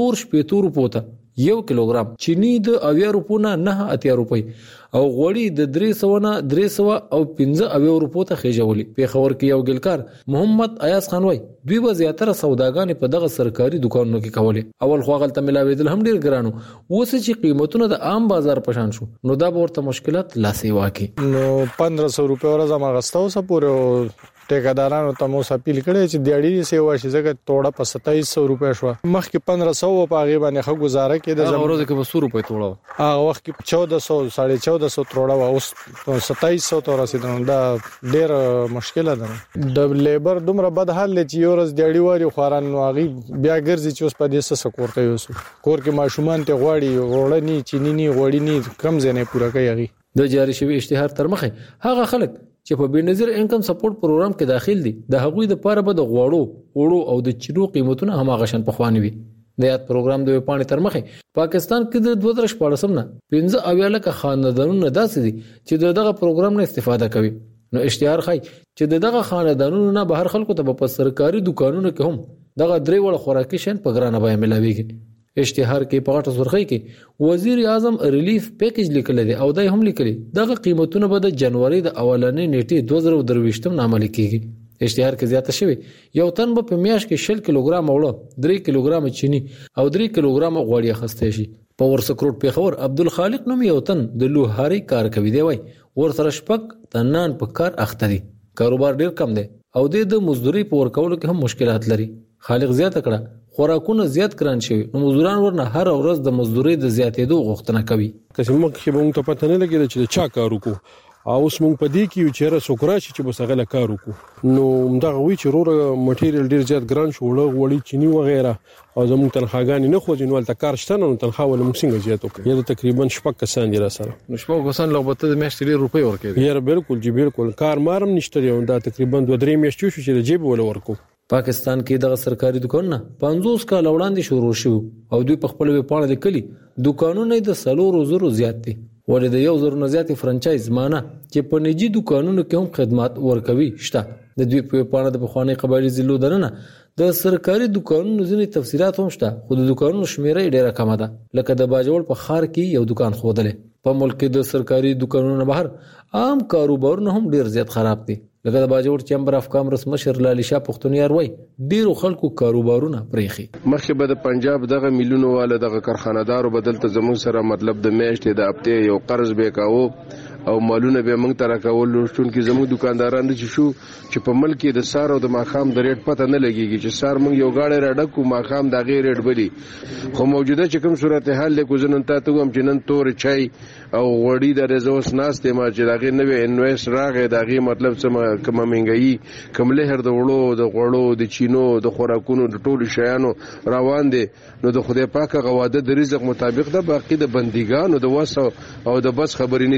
4 روپو ته 1 کیلوګرام، چینی د 80 روپونه 9 روپۍ او غوړي د 300 نه 300 او 15 روپو ته خېجولي. پیښور کې یو ګلکار محمد ایاز خان وای دوی به زیاتره سوداګانې په دغه سرکاري دکانونو کې کولې. اول خو غلطه ملاویدل هم ډیر ګرانو، اوس چې قیمتونه د عام بازار پشان شو نو دا ورته مشکلات لاسي واکي. نو 1500 روپے ورځ ما غستاو سپورو ټیکادارانو ته مو اپیل کړی چې دیاړي سیوا شي زګه توړه په 2700 روپے شو، مخکې 1500 په هغه باندې خو گزاره کېده. هغه ورځ کې 200 روپے توړه، هغه وخت کې 1400 1450 توړه اوس 2700 ته رسیدل. دا ډېر مشکله ده. د لیبر دومره بد حال چې یو ورځ دیاړي واري خوران نو هغه بیا ګرځي چې اوس په دې څه کوړته یوسو کور کې ماشومان ته غواړي غوړنی چینی غوړی کم ځنه پوره کوي. د جاری شوی اشتهار تر مخه هغه خلک چې په بنظیر انکم سپورټ پروګرام کې داخل دي د هغوی د پاره به د غوړو او د چینو قیمتونه هم غشن په خواني وي. د یاد پروګرام د وپانې تر مخه پاکستان کې د 2014 نه 15 لکه خاندانونه داسې دي چې دغه پروګرام نه استفاده کوي. نو اشتهار خای چې دغه خاندانونو نه بهر خلکو ته په سرکاري دکانونو کې هم دغه درې وړ خوراکي شین په ګرانه بیه ملاويږي. اشتهار کې په غټه سرخی کې وزیر اعظم ریلیف پیکیج لیکل دي او دای هم لیکلي دغه قیمتونه به د جنوري د اولنې نیټې 2023 م عملي کیږي. اشتهار کې زیاته شوی یو تن به په میاشت کې 6 کیلوګرام اوړه 3 کیلوګرام چینی او 3 کیلوګرام غوړي اخیسته شي. په ورسکروټ پیښور عبدالخالق نوم یو تن د لوهاري کار کوي دی وای ورسره شپک تنان په کار اخته دي، کاروبار ډیر کم دی او د مزدوري په ورکولو کې هم مشکلات لري. خالق زیاته کړه خوراکونه زیات ګران شوی نو مزدوران ورنه هر ورځ د مزدوري د زیاتېدو غوښتنه کوي. که موږ کې موږ ته پته نه لګیږي چې چا کار وکړو او اوس موږ په دې کې چې را سوکرا چې بسغله کار وکړو نو دا وی چې رور مټیریل ډیر زیات ګران شو وړي چینی و غیره او زموږ تنخواګانی نه خوځي نو تل کار شته نو تنخوا ول موږ څنګه زیات وکړو. یا تقریبا شپږ کسان دي را سره نو شپږ کسان لغبته د میاشتې ډیر روپۍ ورکړي. یا بالکل جی بالکل کار مارم نشته یو دا تقریبا 2-3 میاشتې شو چې د جیب ول ورکو. پاکستان کې دغه سرکاري دکانونه 50 کال وړاندې شروع شو او دوی په خپل ویبپاڼه لیکلي دکانونه د 300 زیات دي ولې د 1000 نه زیات فرانچایز مانه چې په نجی دکانونو کې هم خدمات ورکوي شته. د دوی په ویبپاڼه د بخوانی قبایلی ضلعو درنه د سرکاري دکانونو ځینې تفصيلات هم شته خو د دکانونو شمیره ډیره کمه ده. لکه د باجوړ په خار کې یو دکان خوده په ملک د سرکاري دکانونو بهر عام کاروبارونه هم ډیر زیات خراب دي. لکه د باجوړ چمبر اف کامرس مشر لالی شاه پښتونیار وای ډیرو خلکو کاروبارونه پریخي. مخکې به د پنجاب دغه میلیونو والا دغه کارخانه‌دارو بدلته زموږ سره مطلب د میاشتې د هفته یو قرض به کاوه او مالونه به موږ تر کول لوشتون کې زموږ دکانداران چې شو چې په ملک د سار او د ماخام د ریټ پته نه لګيږي چې سار موږ یو غاړه راډکو ماخام د غیر ریټ بلی خو موجوده چې کوم صورتحال له کوزنن ته ته هم چې نن تور چای او وړي د رزوس ناستې ما چې دغه نوې انویس راغې دغه مطلب څه کومه منګي کوم لهر د وړو د غوړو د چینو د خوراکونو د ټولو شیانو روان دي نو د خدای پاک غواده د رزق مطابق د باقی د بندګانو د وسو او د بس خبرې نه دي.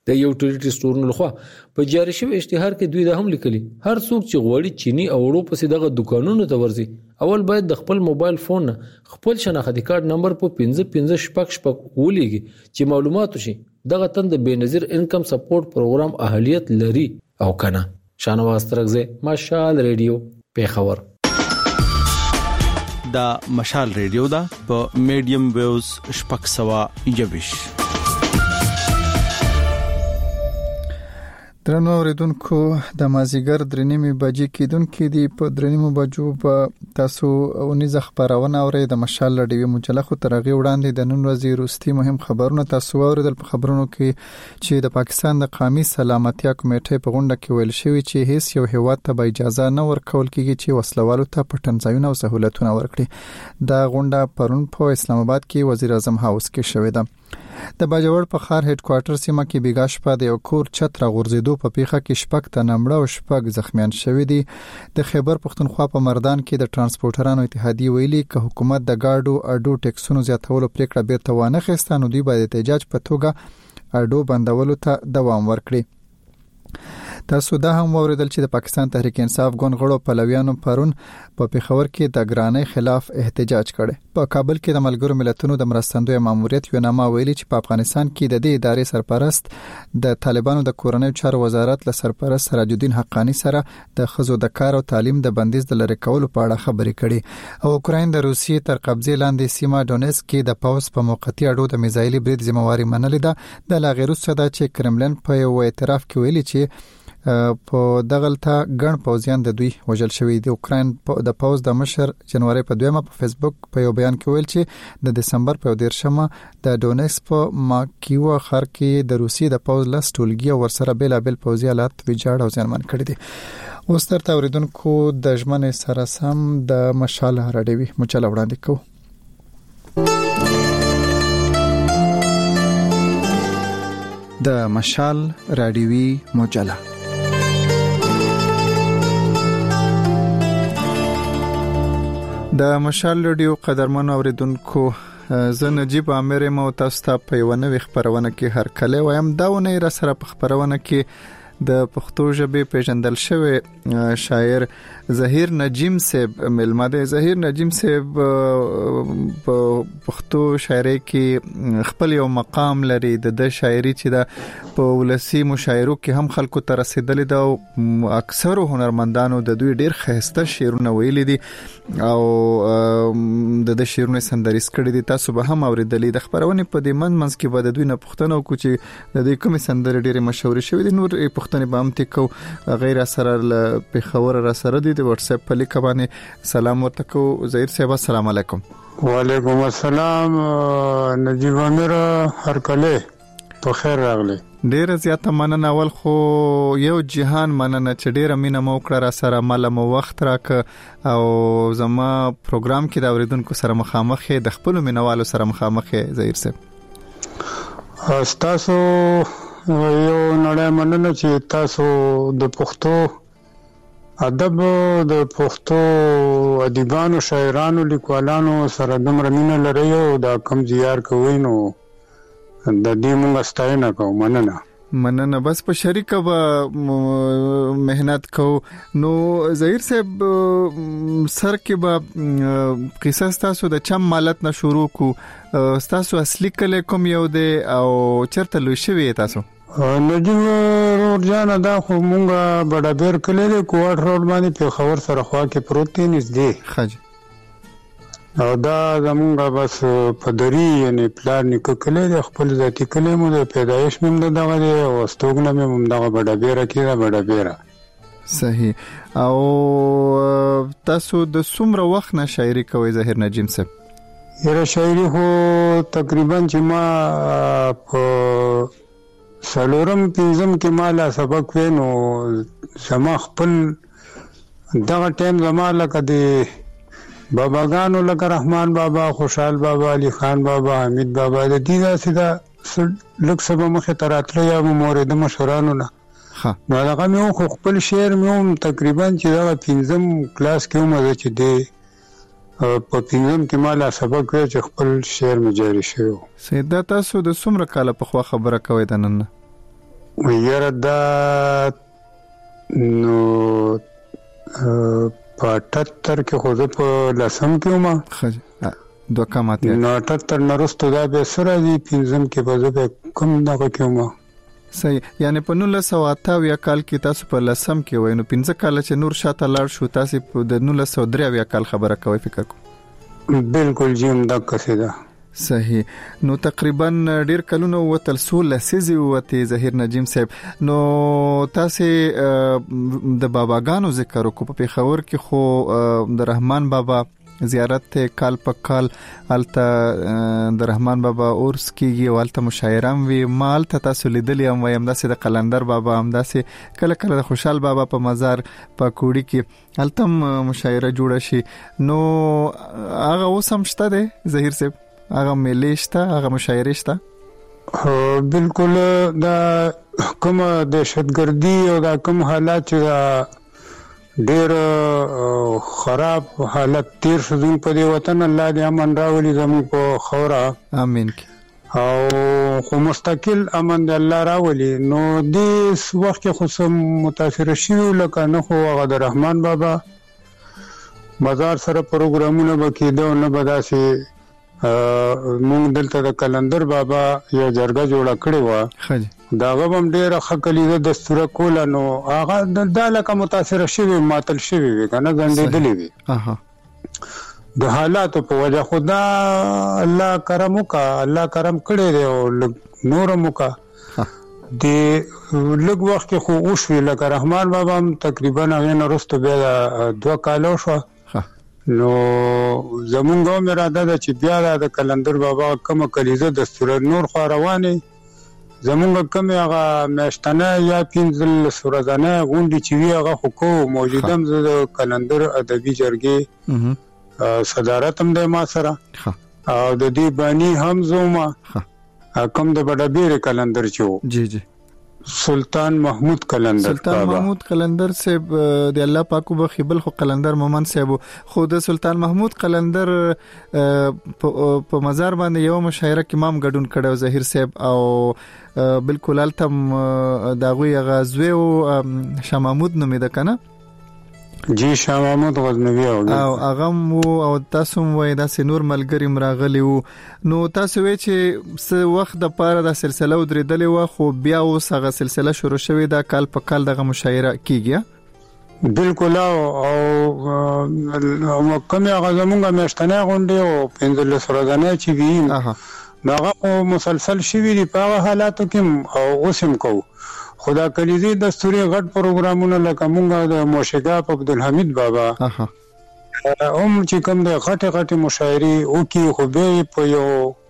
د یوټیلیټي سټورونو لخوا په جاری شوی اشتهار کې دوی دا هم لیکلي هر څوک چې غوړي چینی او وړو پسې دغه دکانونو ته ورځي اول باید د خپل موبایل فون خپل شناختی کارت نمبر په 1556 ولېږي چې معلومات شي دغه تند بېنظیر انکم سپورټ پروګرام اهلیت لري او کنه. شانواز ترغزه مشال ریډیو پیښور. دا مشال ریډیو دا په میډیم ویوز شپږ سوا یوش. درنو اوریدونکو د مازیګر درنیمې بجې کېدونکې دی په درنیمو بجو په تاسو اونیزه خبرونه اورئ د مشال ریډیو مجله خو ترغه وړاندې د نن ورځې روستي مهم خبرونه تاسو اوریدل په خبرونو کې چې د پاکستان د قومي سلامتیا کمیټې په غونډه کې ویل شوی چې هیڅ یو هیواد ته به اجازه نه ورکول کیږي چې وسلوالو ته پټنځایونه او سہولتونه ورکړي. دا غونډه پرون په اسلام آباد کې وزیر اعظم هاوس کې شوې ده. د باجوړ په خار هډ کوارټر سیمه کې بیګا شپه د یو کور چت را غورځېدو په پیښه کې شپږ تنه مړه او شپږ زخمیان شوي دي. د خیبر پښتونخوا په مردان کې د ترانسپورټرانو اتحادیه ویلي چې حکومت د گاډو اډو ټیکسونو زیاتولو پریکړه بیرته وانه خسته نو دوی باید احتجاج په توګه اډو بندولو ته دوام ورکړي. تاسو دا هم اوریدل چې د پاکستان تحریک انصاف ګوند غړو پلویانو پرون په پیښور کې د ګرانۍ خلاف احتجاج کړي. په کابل کې د ملګرو ملتونو د مرستندوی ماموریت یو نامه ویلي چې په افغانستان کې د دې ادارې سرپرست د طالبانو د کورنۍ چارو وزارت له سرپرست سراج الدین حقانی سره د خزو د کار او تعلیم د بندیز د لری کولو په اړه خبرې کړي. او اوکراین د روسیې تر قبضې لاندې سیمه ډونیسک کې د پاوس په موقتی اډو د میزایلي برید ذمہواری منلې ده. د لاغیروس صدا چې کرملن په یو اعتراف کې ویلي چې په دغلطه ګڼ پوځیان د دوی وژل شوی دي. اوکراین د پاوز د مشر جنوري په 2 په فیسبوک په یو بیان کې ویل چې د دسمبر په 13 د ډونیسک په ماکیو ښار کې د روسیې د پاوز لاس ټولګي او ورسره بیلابل پوځي آلات ویجاړ او ځانمن کړي دي. اوس تر اوریدونکو د ژمنې سره سم د مشال راډیوي مجله وړاندې کوو. د مشال راډیوي مجله د مشال ریډیو قدرمن اوریدونکو زه نجیب عامر مو تاسو ته په یو نوې خبرونه کې هر کله وایم دا ونه را سره په خبرونه کې د پښتو ژبې پیژندل شوی شاعر ظهیر نجیم صاحب ملمده. ظهیر نجیم صاحب په پښتو شاعري کې خپل یو مقام لري. د شاعري چې د په ولسی مشاعرو کې هم خلکو ته رسیدلې ده او اکثر هنرمندانو د دوی ډیر خسته شعرونه ویلي دي او د شعرونه سندریز کړي دي. تاسو به هم اوریدلې د خبرونه په دې منځ کې به د دوی نه پښتنو کو چې د دې کوم سندرې ډیره مشهور شوې دي. نور پښتنې به هم تکو غیر سره په خبر را سره دي. د واتس اپ په لیک باندې سلام ورته کو. ظهیر صاحب السلام علیکم. وعلیکم السلام نجیب عامر هر کله په خیر راغلی. ډیره زیاته مننه. اول خو یو جهان مننه چې ډیره مینه مو کړه را سره مال مو وخت راک او زما پروګرام کې د اوریدونکو سره مخامخ د خپل مینوالو سره مخامخ ظهیر صاحب. تاسو یو نړۍ مننه چې تاسو د پښتو ادب د پښتو ادیبانو شاعرانو لیکوالانو سره دومره مینه لري او دا کم زیار کوي نو د دې موږ ستاینه کوو. مننه. بس په شریکه به مهنت کو. نو ظهیر صاحب سر کې به قصه تاسو د چم مالت نه شروع کو. تاسو اصلي کله کوم یو دی او چرته لوي شوی تاسو؟ نجیب روډ جان دا خو مونږه بډابیر کله د کوټ روډ باندې په خبر سره خوا کې پروت دی نږدې خج او دا زمونږه بس په دری یعنی پلان نیکه کله د خپل ذاتی کله مو د پیدایش مم دغه دی او استوګنه مم دغه بډابیر کې دا بډابیر. صحیح. او تاسو د څومره وخت نه شاعري کوئ ظهیر نجیم صاحب؟ یره شاعري هو تقریبا چې ما په سلورم پنځم کې مالا سبق وینو زما خپل دغه ټیم زما لکه د باباګانو لکه رحمان بابا، خوشحال بابا، علي خان بابا، حمید بابا د دې داسې دا لږ څه مخې ته راتله یا به مورد مشرانو نه نو هغه مې خو خپل شعر مې هم تقریبا چې دغه پنځم کلاس کې هم زه چې دی په پنځم کې مالا سبق وی چې خپل شعر مې جاری شوی. سیدا تاسو د څومره کاله په خوا خبره کوي د نن؟ ویره دا نو په 78 کې خو زه په لسم کې وم دوه کماته نو 78 نرستو دا به سره دی پنځم کې به زه کم دغه کې وم. صحیح. یعنی په 1928 کال کې تاسو په لسم کې وای نو 15 کال چې نور شاته لاړ شو تاسو په 1983 کال خبره کوي فکر کوم. بالکل جیم دا قصیده. صحیح. نو تقریبا ډیر کلونه وتل سول لسیزي وته ظهیر نجیم صاحب. نو تاسو د باباګانو ذکر کو په پیښور کې خو د رحمان بابا زیارت ته کال په کال الته د رحمان بابا اورس کېږي او الته مشاعرام وی مال ته تاسو لیدلی هم وایم داسې د قلندر بابا هم داسې کله کله د خوشحال بابا په مزار په کوړی کې الته مشاعره جوړه شي. نو هغه اوس هم شته دی ظهیر صاحب؟ هغه ملي شته، هغه مشاعره شته؟ بالکل. دا کوم دهشتګردي او دا کوم حالات چې ډیر خراب حالت تیر شو په دې وطن، الله دې امن راولي زموږ په خوره. امين. او خو مستقل امن دې الله راولي. نو دې وخت کې خو متاثر شي لکه نه خو هغه د رحمان بابا مزار سره پروګرامونه وکیدو نه بداسي مونږ دلته د کلندر بابا یو جرګه جوړه کړې و. دا غوم ډیره خکلیده دستور کوله. نو هغه د لکه متاثر شوی ماتل شوی وي کنه ګندېدلې وي د حالاتو په وجه. خدا الله کرم وکا، الله کرم کړی دی او نور موکا د لږ وخت خو اوښوي لکه رحمان بابا هم تقریبا هغه نرسته بیا 2 کالو شو. نو زمونږ هم اراده ده چې بیا د کلندر بابا کومه کلیزه دستور نور خو روانه زمونږ کوم هغه میاشتنه یا 15 سورزانه غونډې چې وی هغه خو موجودم د کلندر ادبي جرګې صدارت هم د ما سره او د دې بانی هم زوما کوم د بډابیر کلندر چو. جی جی. سلطان محمود کلندر صاحب د الله پاکو بخیبل خو کلندر مومن صاحب خو د سلطان محمود کلندر په مزار باندې یو مشاعره کې امام ګډون کړو ظهیر صاحب او بالکل التم داغوی غزوی او شاه محمود نومې ده کنه. جی شاه محمود غزنوی او اغم او تاسو وای دا سنور ملګری مراغلی وو. نو تاسو وای چې څه وخت د پاره د سلسله ودرېدلې و خو بیا اوس هغه سلسله شروع شوې ده کال په کال دغه مشاعره کیږي. بالکل. او کومه هغه زمونږه میاشتنه غونډه او 15 ورځې چې وی هغه مسلسل شوی دی په حالاتو کې او اوسم کو. خدا کلیزی دستوري غټ پروګرامونه لکه مونږه د موشګاف عبدالحمید بابا چې کوم د غټه مشاعري او کې خو به په یو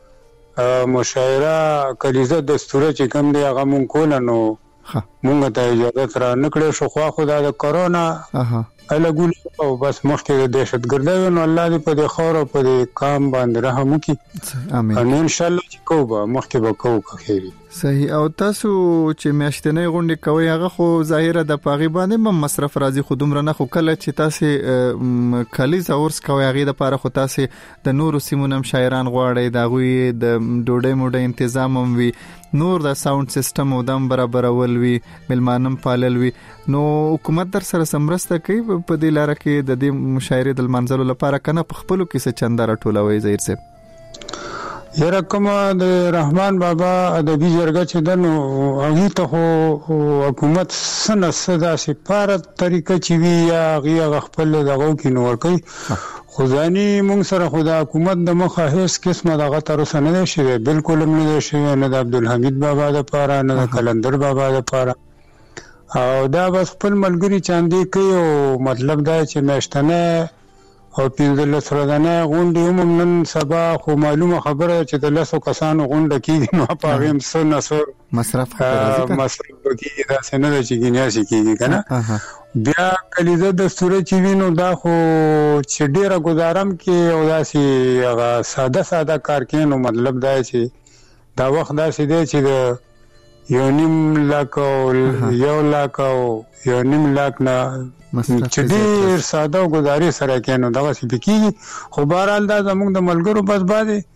مشاعره کلیزه دستوري چې کوم دی هغه مونږ کول. نو مونږ ته اجازه تر نه کړې شو خو خدا د کرونا الګول او بس مخکې د دهشتګردۍ نو الله دې په دې خور او په دې کام باندې رحم وکړي. امين. ان شاء الله چې کوبه مخکې به کوو خیری. صحیح. او تاسو چې میاشتنې غونډې کوي هغه خو ظاهره د پاغي باندې مصرف راځي خو دومره نه خو کله چې تاسو کلیز اورس کوي هغه د پاره خو تاسو د نورو سیمونم شاعران غواړي دا غوي د ډوډۍ موډۍ تنظیم هم وي نور د ساوند سیستم او دم برابرول وي ملمانم پالل وي. نو حکومت در سره سمرسته کوي په دې لار کې د دې مشاعره د منځلو لپاره کنه په خپلو کې څه چنده راټولوي ظاهر صاحب؟ یره کوم د رحمان بابا ادبي جرګه چې دنو هغه ته حکومت سنه صدا سپاره طریقه چې وی یا غي خپل دغه کې نور کوي خداني مونږ سره خدا حکومت د مخه هیڅ قسمه دغه تر اوسه نه شي. بالکل نه شي نه د عبدالحمید بابا د پاره نه د کلندر بابا د پاره او دا بس خپل ملګری چاندي کوي او مطلب دا چې میاشتنه او 15 ورځې غونډې هم نن سبا خو معلومه خبره چې د 100 کسانو غونډه کیږي نو په هغه هم څه مصرف کیږي دا څنګه چې کینیاسي کیږي کنه. بیا کلیزه دستور چې وینو دا خو چې ډیره گزارم کې او داسي هغه ساده کار کینو مطلب دا چې دا وخت دا سي دی چې یو نیم لاک او یو لاک او یو نیم لاک نه چې ډیر ساده او گزاري سره کینو دا څه پکې خو بهرحال دا زموږ د ملګرو بس باندې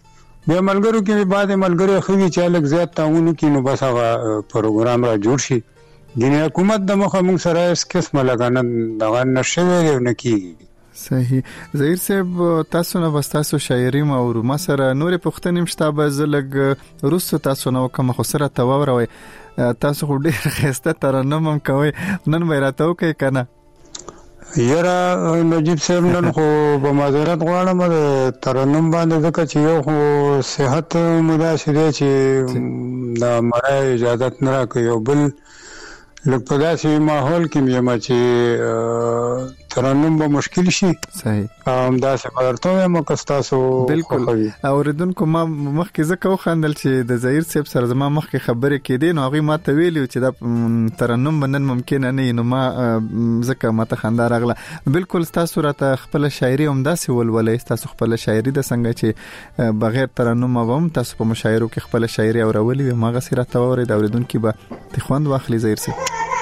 بیا ملګرو کې بعد ملګری خو چې الګ زیات تعاون کوي نو بس هغه پروګرام را جوړ شي د حکومت د مخه موږ سره اس قسمه لګانن دغه نشوي نه کیږي. صحیح. ظهیر صاحب تاسو نه واستاسو شاعري ما او ما سره نور پښتنې مشتابه زلګ روس تاسو نو کوم خو سره تاوروي تاسو خو ډیر خسته ترنم هم کوي نن مې راتاو کوي کنه یرا نجیب صاحب نن خو په معذرت غواړم ترنم باندې ځکه چې یو خو صحت مداسره چې د مرای اجازه نه راکوي او بل لکه په داسې ماحول کې مې چې ترنم به مشکل شي. صحیح. دا څه خبرته مو کستاسو بالکل اوریدونکو ما مخکې زکه وخندل چې د ظهیر صاحب سره زما مخکې خبرې کېدې نو هغه ما ته ویلو چې دا ترنم بنن ممکن نه نو ما زکه ما ته خندا راغله. بالکل تاسو راته خپل شاعري هم داسې ولولې تاسو خپل شاعري د څنګه چې بغیر ترنم هم تاسو په مشاعرو کې خپل شاعري اورولې ما غسیره تاورې د اوریدونکو به خوند واخلي. ظهیر صاحب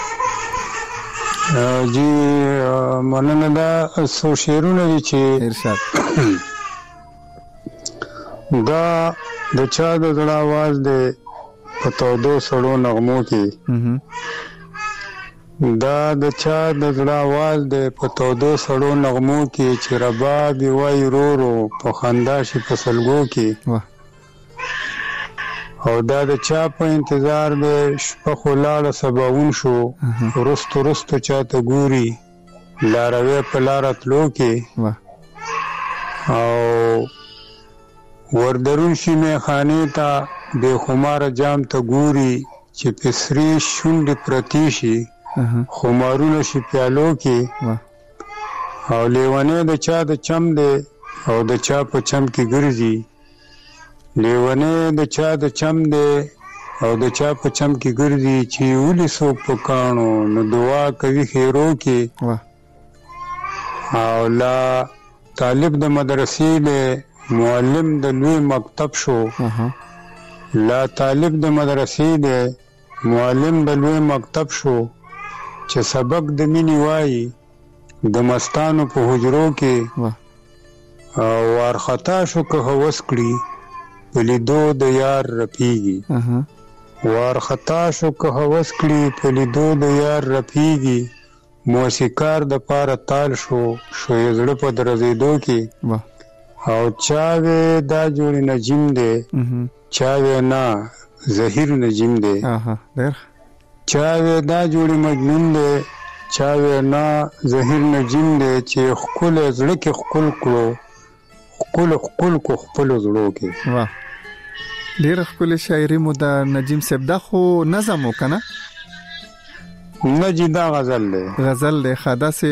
جی مننه دا سو شعرونه دي چې ارشاد دا د چا د زړه आवाज دی په تودو سړو نغمو کې دا د چا د زړه आवाज دی په تودو سړو نغمو کې چې رباب وای رورو په خندا شي په سلګو کې او دا د چا په انتظار به شپه خلاله سباون شو رستو چاته ګوري لاروي په لارتلو کې او وردرون شي مې خانه تا به خمار جام ته ګوري چې پسري شونډ پرتی شي خمارونه شي پیالو کې او لیوانه د چا د چم دی او د چا په چم کې ګرځي لیوانه د چا د چم دی او د چا په چم کې ګرځي چې ولې سو پکانو نو دعا کوي خیرو کې او لا طالب د مدرسې له معلم د لوی مکتب شو لا طالب د مدرسې له معلم د لوی مکتب شو چې سبق د مینې وایي د مستانو په حجرو کې او وارخطا شو که هوس کړي پلیدو د یار رپیږي وارخطا شو که هوس کړي پلیدو د یار رپیږي موسیقار د پاره تال شو یې زړه په درزېدو کې او چاوې دا جوړ نجیم دی چاوې نه زهیر نجیم دی چاوې دا جوړ مجنون دی چاوې نه زهیر نجیم دی چې خپل زړه کې خپل کړو خپل کو خپل زړه کې واه ډېر خپل شاعري مو د نجیم صاحب دا خو نظم وکنه نجی دا غزل دی خاصه سي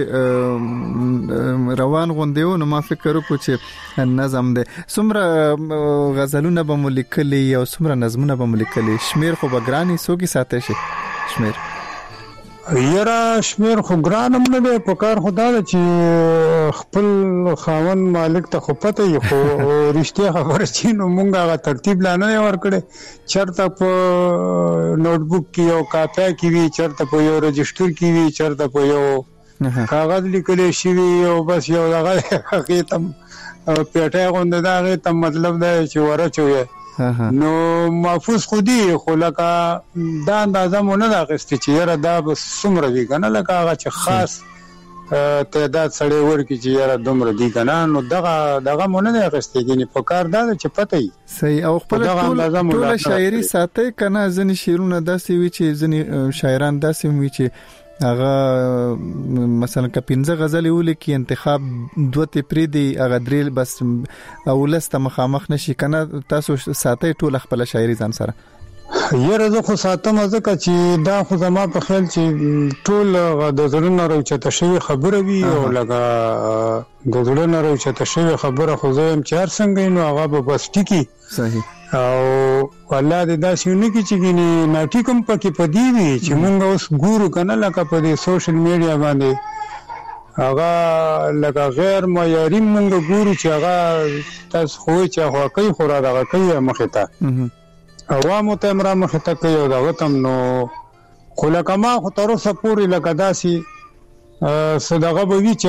روان غوندیو نو ما فکر وکړ چې نظم دی څومره غزلونه به ملکلي او څومره نظمونه به ملکلي شمیر خو بګرانی سو کی ساتي شي شمیر یرا شمیر خو ګرانم نه دی په کار خدا چې خپل خاون مالک ته خو پته یې خو رښتیا خبره چې نو مونږه غا ترتیب لانه ورکړي چرته په نوٹ بک کې او کاپه کې وی چرته په یو رجستر کې وی چرته په یو کاغذ لیکل شي او بس یو هغه حقیقت پیټه غونډه دا ته مطلب دا چې ورچوي نو محفوظ خودي خو لکه دا اندازه مونږ نه غوښتي چې یاره دا بس څومره وی کنه لکه هغه چې خاص تعداد سړی ورکی چې یاره دومره دي کنه نو دغه مونږ نه غوښتي کینی په کار دا چې پته ای صحیح او خپل ټول شاعري ساتي کنه ځنی شعرونه داسې وی چې ځنی شاعران داسې وی چې هغه مثلا کپینځه غزل ولیکي انتخاب دوته پری دی هغه درې بس اولسته مخامخ نشي کنه تاسو ساتي ټول خپل شاعري ځان سره یره زه خو ساتم ځکه چې دا خو زما په خیال چې ټول د زړونو راوچته شوی خبره وي او لکه د زړونو راوچته شوی خبره خو زه هم چار څنګه نو هغه به بس ټکی صحیح او والله د داسونه کې چې ګینه ناټی کوم پکې پدی وی چې مونږ اوس ګورو کنه لکه په دې سوشل میډیا باندې هغه لکه غیر معیاري مونږ ګورو چې هغه تاسو خو چې هغه کوي خورا دغه کوي مخه ته عوامو ته امر مخه ته کوي دا وتم نو خلک ما خو تر اوسه پوری لکه داسي صدقه به وی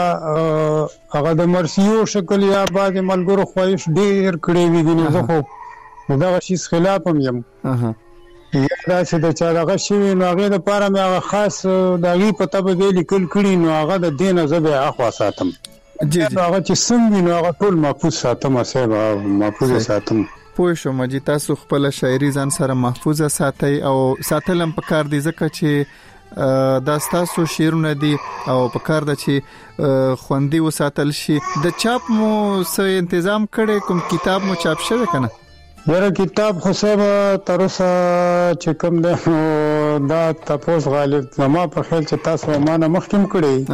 چې هغه د مرسیو شکل یا بعد ملګرو خواهش ډیر کړی وي نو زه خو دغه شي خلاف هم یم یا دا چې د چا دغه شي نو هغه د پاره مې هغه خاص دغه پته به لیکل کړي نو هغه د دین زبې اخوا ساتم جی هغه چې څنګه نو هغه ټول محفوظ ساتم صاحب محفوظ ساتم پوه شوم چې تاسو خپل شاعري ځان سره محفوظه ساتي او ساتلم په کار دي ځکه چې دا تاسو شعرونه دي او په کار د چې خوندي وساتل شي د چاپ مو څه تنظیم کړي کوم کتاب مو چاپ شوی کنه یاره کتاب خو صاحب تر اوسه چې کوم ده دا تاسو غالب زما په خیال چې تاسو مانه مخکم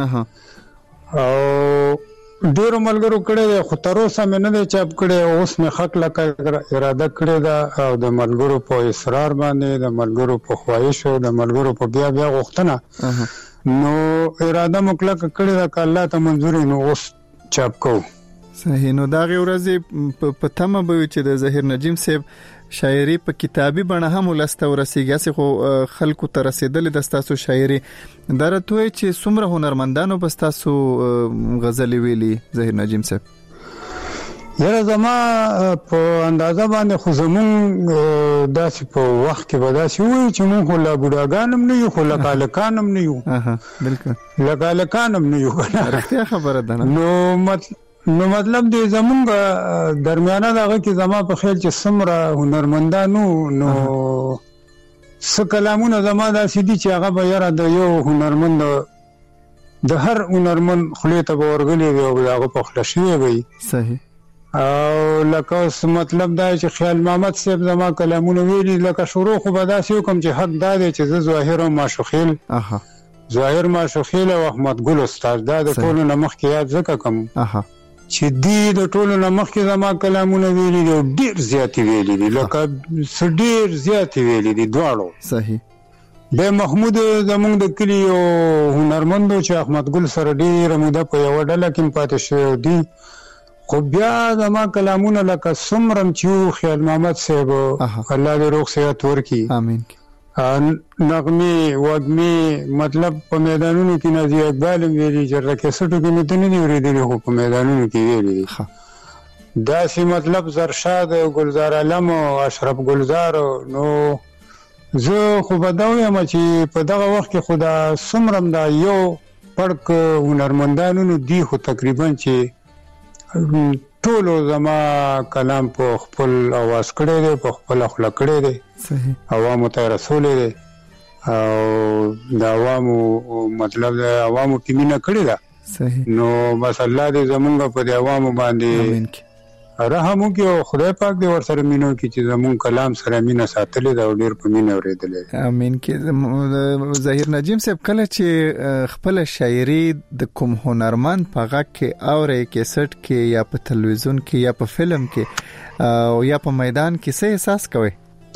کړی او ډیرو ملګرو کړي خو تر اوسه مې نه چاپ کړي اوس مې حق لکه اراده کړې ده او د ملګرو په اصرار باندې د ملګرو په خواهش او د ملګرو په بیا غوښتنه نو اراده مکلک کړې ده ک الله ته منظور نو اوس چاپ کو صحیح نو دا غي ورځ په تمه به چې د ظهیر نجیم صاحب شاعري په کتابي بڼه هم ولسته ورسیږي خو خلکو ته رسیدل د تاسو شاعري درته چې څومره هنرمندانو بس تاسو غزل ویلي ظهیر نجیم صاحب یاره زما په اندازه باندې خو زمون داسې په وخت کې به داسې وي چې مونږ خو لا بوډاګانم نه یو خو لکالکانم نه یو بالکل لکالکانم نه یو رښتیا خبره ده نو مطلب دې زمونږ درمیانه دغه کې زما په خیال چې سمره هنرمندانو نو څه کلامونه زما داسې دي چې هغه به یاره د یو هنرمند د هر هنرمند خولې ته به ورغلی وي او هغه په خوله شوی وي صحیح او لکه اوس مطلب دا چې خیال محمد صاحب زما کلامونه ویلي لکه شروع خو به داسې وکم چې حق دا دی چې زه ظاهر او ماشوخیل ظاهر ماشوخیل او احمد ګل استاد دا د ټولو نه مخکې یاد ځکه کوم چې دی د ټولو نه مخکې زما کلامونه ویلي دي ډیر زیات ویلي دي لکه ډیر زیات ویلي دي دواړو صحیح به محمود زمونږ د کلی یو هنرمندو چې احمد ګل سره ډیره موده په یو ډله کې پاتې شوی دی خو بیا زما کلامونه لکه څومره چې خیال محمد صاحب الله دې روغ صحت ورکړي امين نغمه وګمه مطلب په میدانونو کې نازي اقبال ویلي چې راکېسټو کې مې نه اوریدل خو په میدانونو کې ویلي دا سي مطلب زرشاد ګلزار علم او اشرف گلزار نو زه خو بداوی ما چې په دغه وخت کې خدا سمرم دا یو پړک هنرمندانو دی خو تقریبا چې ټول زما کلام په خپل आवाज کړی دی په خپل خپل کړی دی صحیح عوامو ته رسول دی او د عوامو مطلب د عوامو کې مینه کړی ده صحیح نو بس الله دې زمونږ په عوامو باندې رحم وکي او خدای پاک دې ورسره مينو کې چې زمون کلام سره مینه ساتلې دا ډیر په مینه اورېدلې امين کې ظهیر نجیم صاحب کله چې خپل شاعري د کوم هنرمند په غږ کې اوري کیسټ کې یا په تلویزیون کې یا په فلم کې او یا په میدان کې څه احساس کوي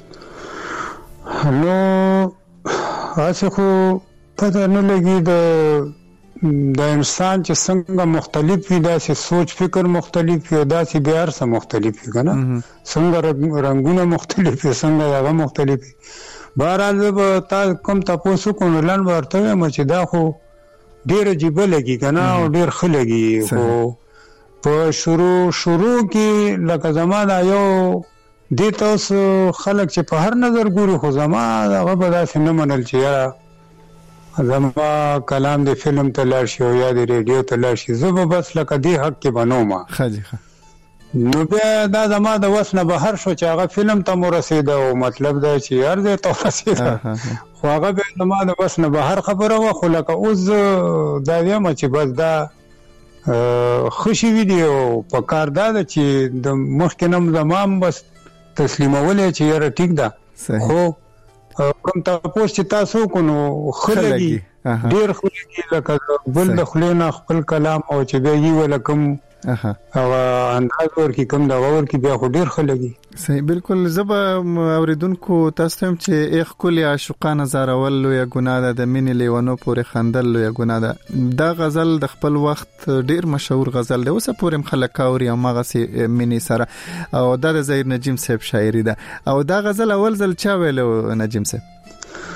نو اسه خو پته نه لګي د انسان چې څنګه مختلف وي داسې سوچ فکر مختلف وي داسې بیا سره مختلف وي کنه څنګه رنگونه مختلف وي څنګه هغه مختلف وي بهرحال به تاسو کوم تاسو کوم لاند ورته چې دا خو ډیر عجیب لګي کنه او ډیر خلګي خو په شروع کې لکه زمانہ یو د تاسو خلک چې په هر نظر ګوري خو زمانہ هغه به داسې نه منل چې زما کلام د فلم ته لاړ شي او یا د ریډیو ته لاړ شي زه به بس لکه دی حق کې بنوم خاجه نو بیا دا زما د وسنه بهر شو چې هغه فلم ته مو رسیدا او مطلب دا چې هر ځای ته رسیدا خو هغه به زما د وسنه بهر خبره و خو لکه اوس دا یم چې بس دا خوشي ویډیو په کار دا چې د مخکنم زمام بس تسلیمولې چې یاره ټیک ده خو کوم تاسو چې تاسو کو نو خلګي ډیر خلګي لکه بل د خلینا خپل کلام او چې به یې ولکم او انداز ورکی کوم دا ورکی بیا خو ډیر خلګي صحیح بالکل زب اوریدونکو تاسو هم چې اخ کلی عاشقانه زارول لوی ګناه ده د مینې لیوانو پورې خندل لوی ګناه ده دا غزل د خپل وخت ډیر مشهور غزل دی اوس پورې خلک اوري او مغه سي مینې سره او د ظهیر نجیم صاحب شاعري ده او دا غزل اول ځل چا ویلو نجیم صاحب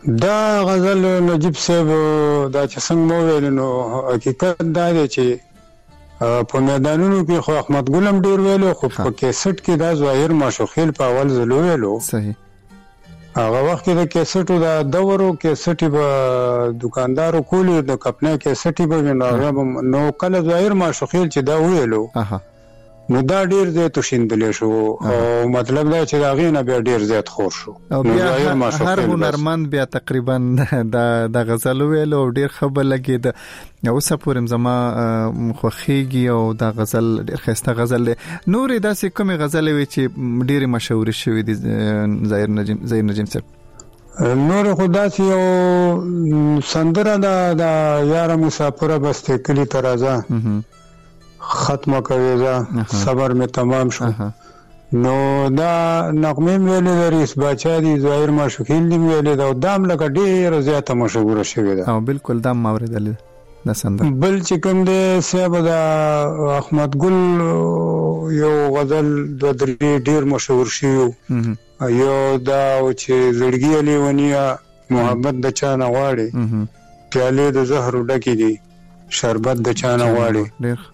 دا غزل نجیب صاحب دا چې څنګه مو ویل نو حقیقت دا دی چې په میدانونو کې خو احمد ګلم ډیر ویلو خو په کیسټ کې دا ظاهر ماشوخیل په اول زلو ویلو صحیح هغه وخت کې د کیسټو دا دورو کیسټي به دکاندارو کولې د کپنه کیسټي به نو کله ظاهر ماشوخیل چې دا ویلو نو دا ډیر زیات شیندل شو او مطلب دا چې دا غینه بیا ډیر زیات خور شو نو هر هنرمند بیا تقریبا د غزل ویلو ډیر خبر لګید نو سپورم زما خوخیږي او دا غزل ډیر خسته غزل نور داسې کومه غزل وی چې ډیر مشهور شوی دي ظاهر نجیم صاحب نور خدا سي او سندره دا یار مسافر بس ته کلی ترازا ختمه کوي دا صبر می تمام شو نو دا نغمه ویلې د رئیس باچا دی ظاهر ماشوخیل دی ویلې دا دام لکه ډیر زیاته مشهور شوی دا او بالکل دا موردل د سندر بل چې کوم دی صاحب دا احمد ګل یو غزل د درې ډیر مشهور شو یو دا چې زړګي علي ونیا محبت د چا نه غواړي پیاله د زهر ډکې دي شربت د چا نه غواړي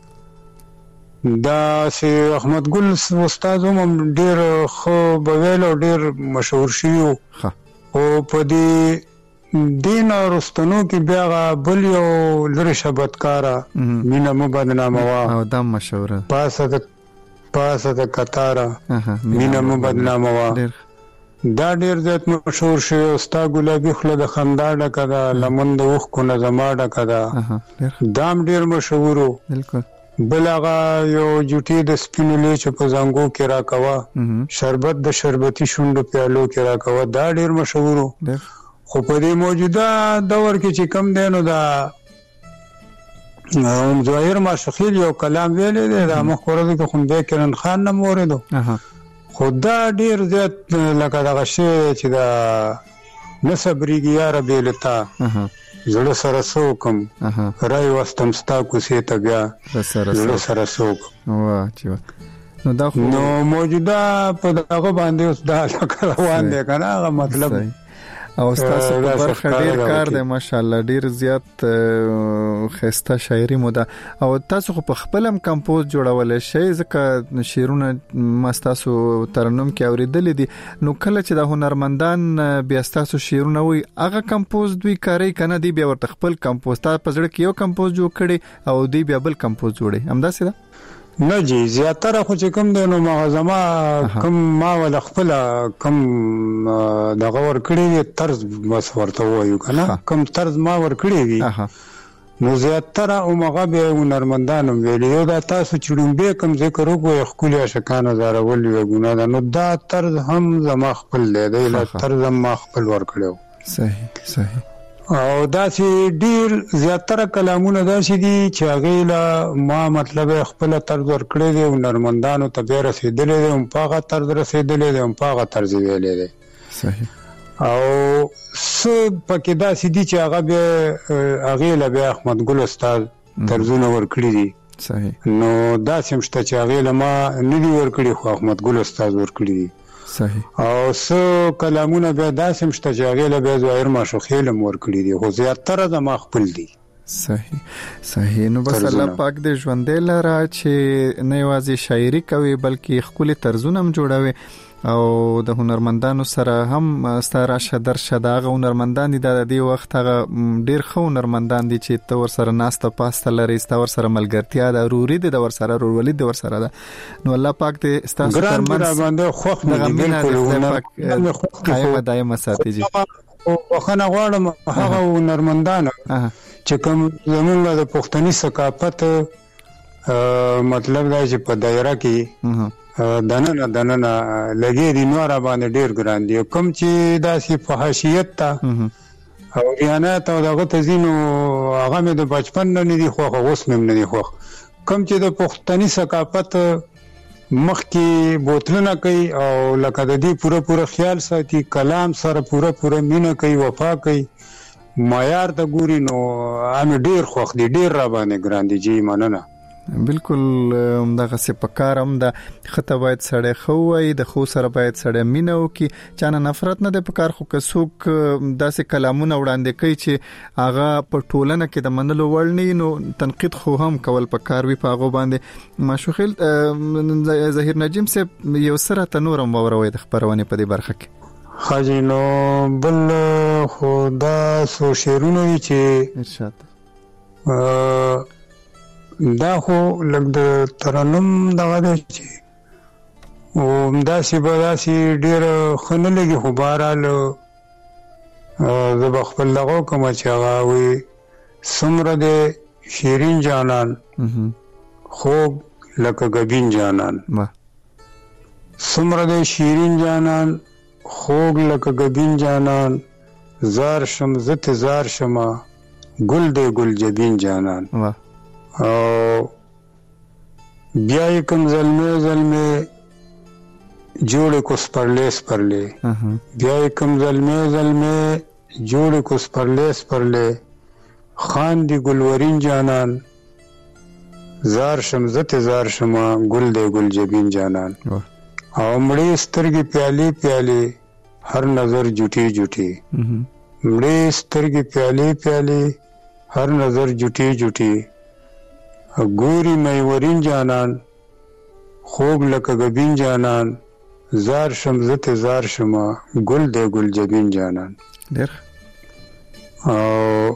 دا سي احمد ګل استاد هم ډیر خو بویل او ډیر مشهور شيو او په دې دین ورستنو کې بیا بل یو لری شبتکارا مینا مبدنامه وا او دا مشهور پاسه د قطارا مینا مبدنامه وا دا ډیر زیات مشهور شي استاد ګلابي خله د خندا ډکه دا لمن د وخ کو نظم ډکه دا دام ډیر مشهورو بالکل بلغه یو جوټي د سپینولې چې په زنګو کې راکوا شربت د شربتي شوندو پیالو کې راکوا دا ډیر مشهورو خو په دې موجوده دور کې چې کم دینو دا ظاهر ماشوخیل یو کلام ویلې دا مخورده کې خو به کرن خان نه موردو خدا ډیر زیات لکه دغه شی چې دا نصبریږي یا رب لتا زړه سره سوکم راي واستم ستا کوسه ته بیا زړه سره سوک واه چې نو موجوده په دغه باندې اوس دا روان دی کنه هغه مطلب او تاسو په برخه ډیر کار دی ماشاءالله ډیر زیات خسته شاعري مو ده او تاسو په خپلم کمپوز جوړول شي ځکه شعرونه مستاسو ترنم کې اوریدل دي نو کله چې د هنرمندان بیا تاسو شعرونه وي هغه کمپوز دوی کاری کنه دی بیا ورته خپل کمپوز تاسو په ځړ کې یو کمپوز جوړ کړي او دی بیا بل کمپوز جوړي همداسې ده نه جی زیاتره خو چې کوم دی نو مغزما کوم ما ول خپل کوم دغه ور کړی طرز بس ورته وایو کنه کوم طرز ما ور کړی وی نو زیاتره او مغه به هنرمندانو ویلو دا تاسو چړم به کوم ذکر وکړو خپل شکانه زارول وی ګونه دا نو دا طرز هم زما خپل دی لا طرز ما خپل ور کړو صحیح او داسې ډیر زیاتره کلامونه داسې دي چې هغه لا ما مطلب خپل طرز ورکړی دی هنرمندانو ته به رسیدلې دي هم په هغه طرز رسیدلې دي هم په هغه طرز ویلې دي صحیح او څه پکې داسې دي چې هغه به هغه لا به احمد ګل استاد طرزونه ورکړي دي صحیح نو داسې مشته چې هغه لا ما نه دي ورکړي خو احمد ګل استاد ورکړي دي صحیح او څو کلامونه به داسې مشتجاغله به ظاهر ماشوخیل مور کړی دي خو زیاتره د ما خپل دي صحیح نو بس الله پاک دې ژوندې لره چې نه یوازې شاعري کوي بلکې خپل طرزونه هم جوړوي او د هنرمندانو سره هم ستاره شدر شداغه هنرمندان دي د دې وخت هغه ډیر خو هنرمندان دي چې تور سره ناسته پاسته لري ستور سره ملګرتیا د روري د ور سره رورولید د ور سره ده نو الله پاک دې ستاسو ترمن باندې خوخ نه بالکل قائمه دایمه ساتي جی وخنه غواړم هغه هنرمندان چې کوم زمونږ د پښتني ثقافت مطلب دا چې په دایره کې دننه لګي دي نور باندې ډیر ګران دي کوم چې داسې فحاشیت ته او ریانات او دغه تزینو هغه مې د بچپن نه دي خو اوس مې نه دي خو کوم چې د پښتني ثقافت مخ کې بوتلونه کوي او لکه د دې پوره خیال ساتي کلام سره پوره مینه کوي وفا کوي معیار د ګوري نو ام ډیر خوخ دي ډیر را باندې ګران دي جی مننه بالکل دغه څه پکارم د خطه باید سړی خوای د خو سره باید سړی مینو کی چانه نفرت نه د پکار خو که څوک داسې کلامونه وړاندې کوي چې هغه په ټولنه کې د منلو وړ نه نو تنقید خو هم کول پکار وي په هغه باندې ماشوخیل ظهیر نجیم صاحب یو سره تنورم وروي د خبرونه په دې برخه کې خاجینو بل خدا سو شیرونو چې ارشاد دا خو لږ د ترنم دغه دی چې همداسې به داسې ډېر ښه نه لګي خو بهرحال زه به خپل دغه وکړم چې هغه وایي څومره دی شیرین جانان خوب لکه ګبین جانان څومره دی شیرین جانان خوب لکه ګبین جانان زار شم زه تزار شمه ګل دی ګل جبین جانان او بیا کوم زلمه جوړ کو سپرلے بیا کوم زلمه جوړ کو سپرلے خان دی ګلورین جانان زار شم زت زار شما ګل دی ګل جبین جانان او مړې سترګې پیالي هر نظر جوټي مړې سترګې پیالي هر نظر جوټي ګوري مې ورین جانان خوب لکه ګبین جانان زار شم زت زار شما ګل دی ګل جبین جانان ډېر او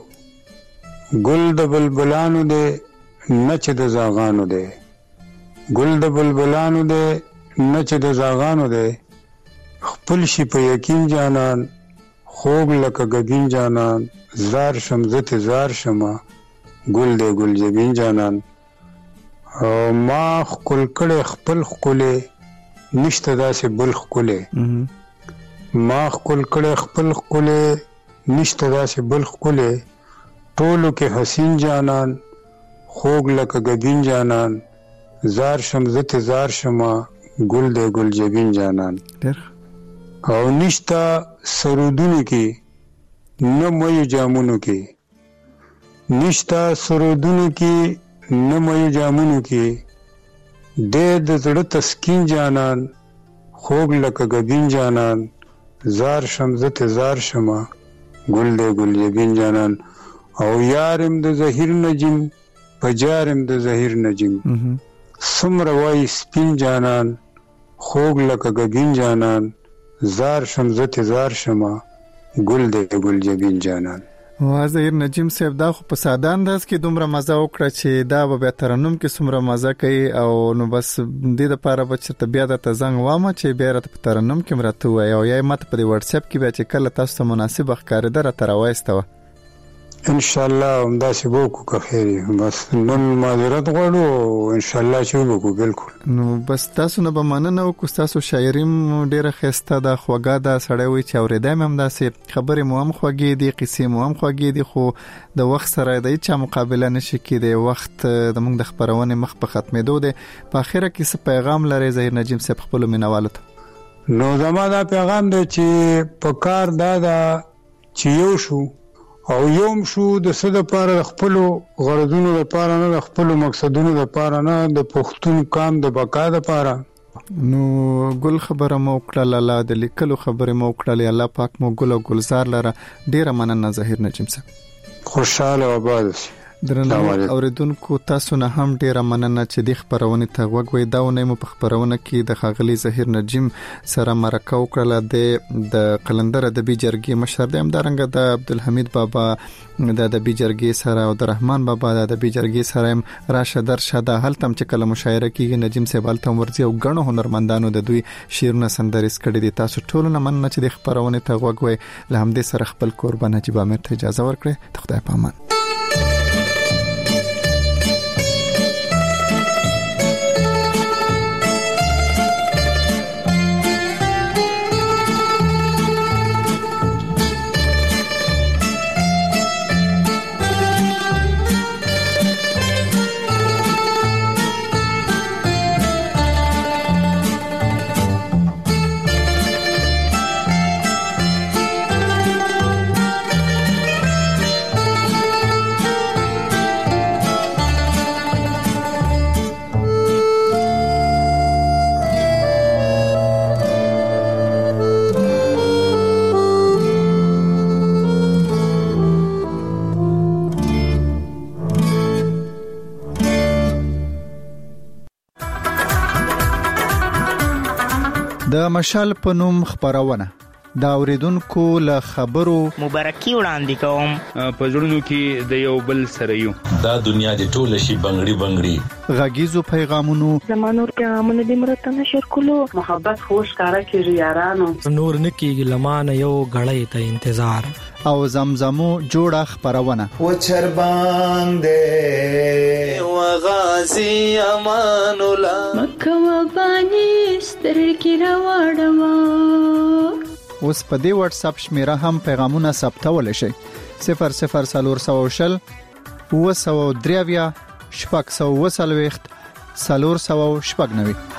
ګل د بلبلانو دی نچ د زاغانو دی ګل د بلبلانو دی نچ د زاغانو دی خپل شي په یقین جانان خوب لکه ګبین جانان زار شم زت زار شما ګل دی ګل جبین جانان او ما خپل کړه خپل خپلې نشته داسې بل خپلې ما خپل کړه خپل خپلې نشته داسې بل خپلې ټولو کې حسین جانان خوګ لکه ګبین جانان زار شم زت زار شما ګل دی ګل جبین جانان او نشته سرودونو کې نه مې جامونو کې نشتا سرودونو کې نمایو جامونو کې د زړه تسکین جانان خوب لکه ګبین جانان زار شم زت زار شما ګل دی ګل جبین جانان او یارم د زهیر نجم پجارم د زهیر نجم سمره وای سپین جانان خوب لکه ګبین جانان زار شم زت زار شما ګل دی ګل جبین جانان ظهیر نجیم صاحب دا خو په ساده انداز کې دومره مزه وکړه چې دا به ترنم کې څومره مزه کوي او نو بس دې لپاره به چې بیا د تزنګ وامه چې بیا په ترنم کې مرته وای او یا مت په واتس اپ کې به چې کله تاسو ته مناسب ښکار در تراويستو ان شاء الله همدا سی بو کو خیری بس نن معذرت غواړو ان شاء الله چې وګو بالکل نو بس تاسو نه به مننه او تاسو شاعریم ډیره خسته د خوګه د سړی وي چې اوریدم هم داسې خبرې مو هم خوږې دي قصې مو هم خوږې دي خو د وخت سره د هیڅ مقابله نشي کېدی وخت د موږ د خبرونه مخ په ختمېدو دي په اخره کې څه پیغام لري ظهیر نجیم صاحب خپل مینوالو ته نو زموږ پیغام دی چې په کار دا چې یو شو او یوم شو د صد لپاره خپل غرضونو لپاره نه خپل مقصدونو لپاره نه د پښتون کام د بقا لپاره نو ګل خبره مو کړل الله د لیکلو خبره مو کړل الله پاک مو ګل او گلزار لره ډیره مننه ظهیر نجیم صاحب خوشاله آباد درنو اوریدونکو تاسو نه هم ډیره مننه چې د خبرونه ته وګوي دا ونه مو په خبرونه کې د خاغلی ظهیر نجیم سره مرکه وکړه د قلندر د بي جرګي مشر د امدارنګ د عبدالحمید بابا د بي جرګي سره او د رحمان بابا د بي جرګي سره راشه درشه د هلتم چې کله مشاعره کې نجیم صاحب التم ورزي او غنو هنرمندانو د دوی شیرونه سندریس کړي دي تاسو ټول نه مننه چې د خبرونه ته وګوي له همدې سره خپل قربان نجیب امیر ته اجازه ورکړي خدای پامان د مشال په نوم خبرونه دا اوریدونکو له خبرو مبارکي وړاندې کوم په ژوندونو کې د یو بل سره یو دا دنیا د ټوله شي بنگړي غږیزو پیغامونو زمانور پیغامونه د مرته نشر کولو محبت خوش کارا کیږي یارانو نور نکیږي لمانه یو غړې ته انتظار او زمزمو جوړه خبرونه و چر باندې وغازي امان الله مکه وبانی سترګې راوړم اوس په دې واتس اپ شمیره هم پیغامونه ثبتول شي 0040 و 3 شپږ 490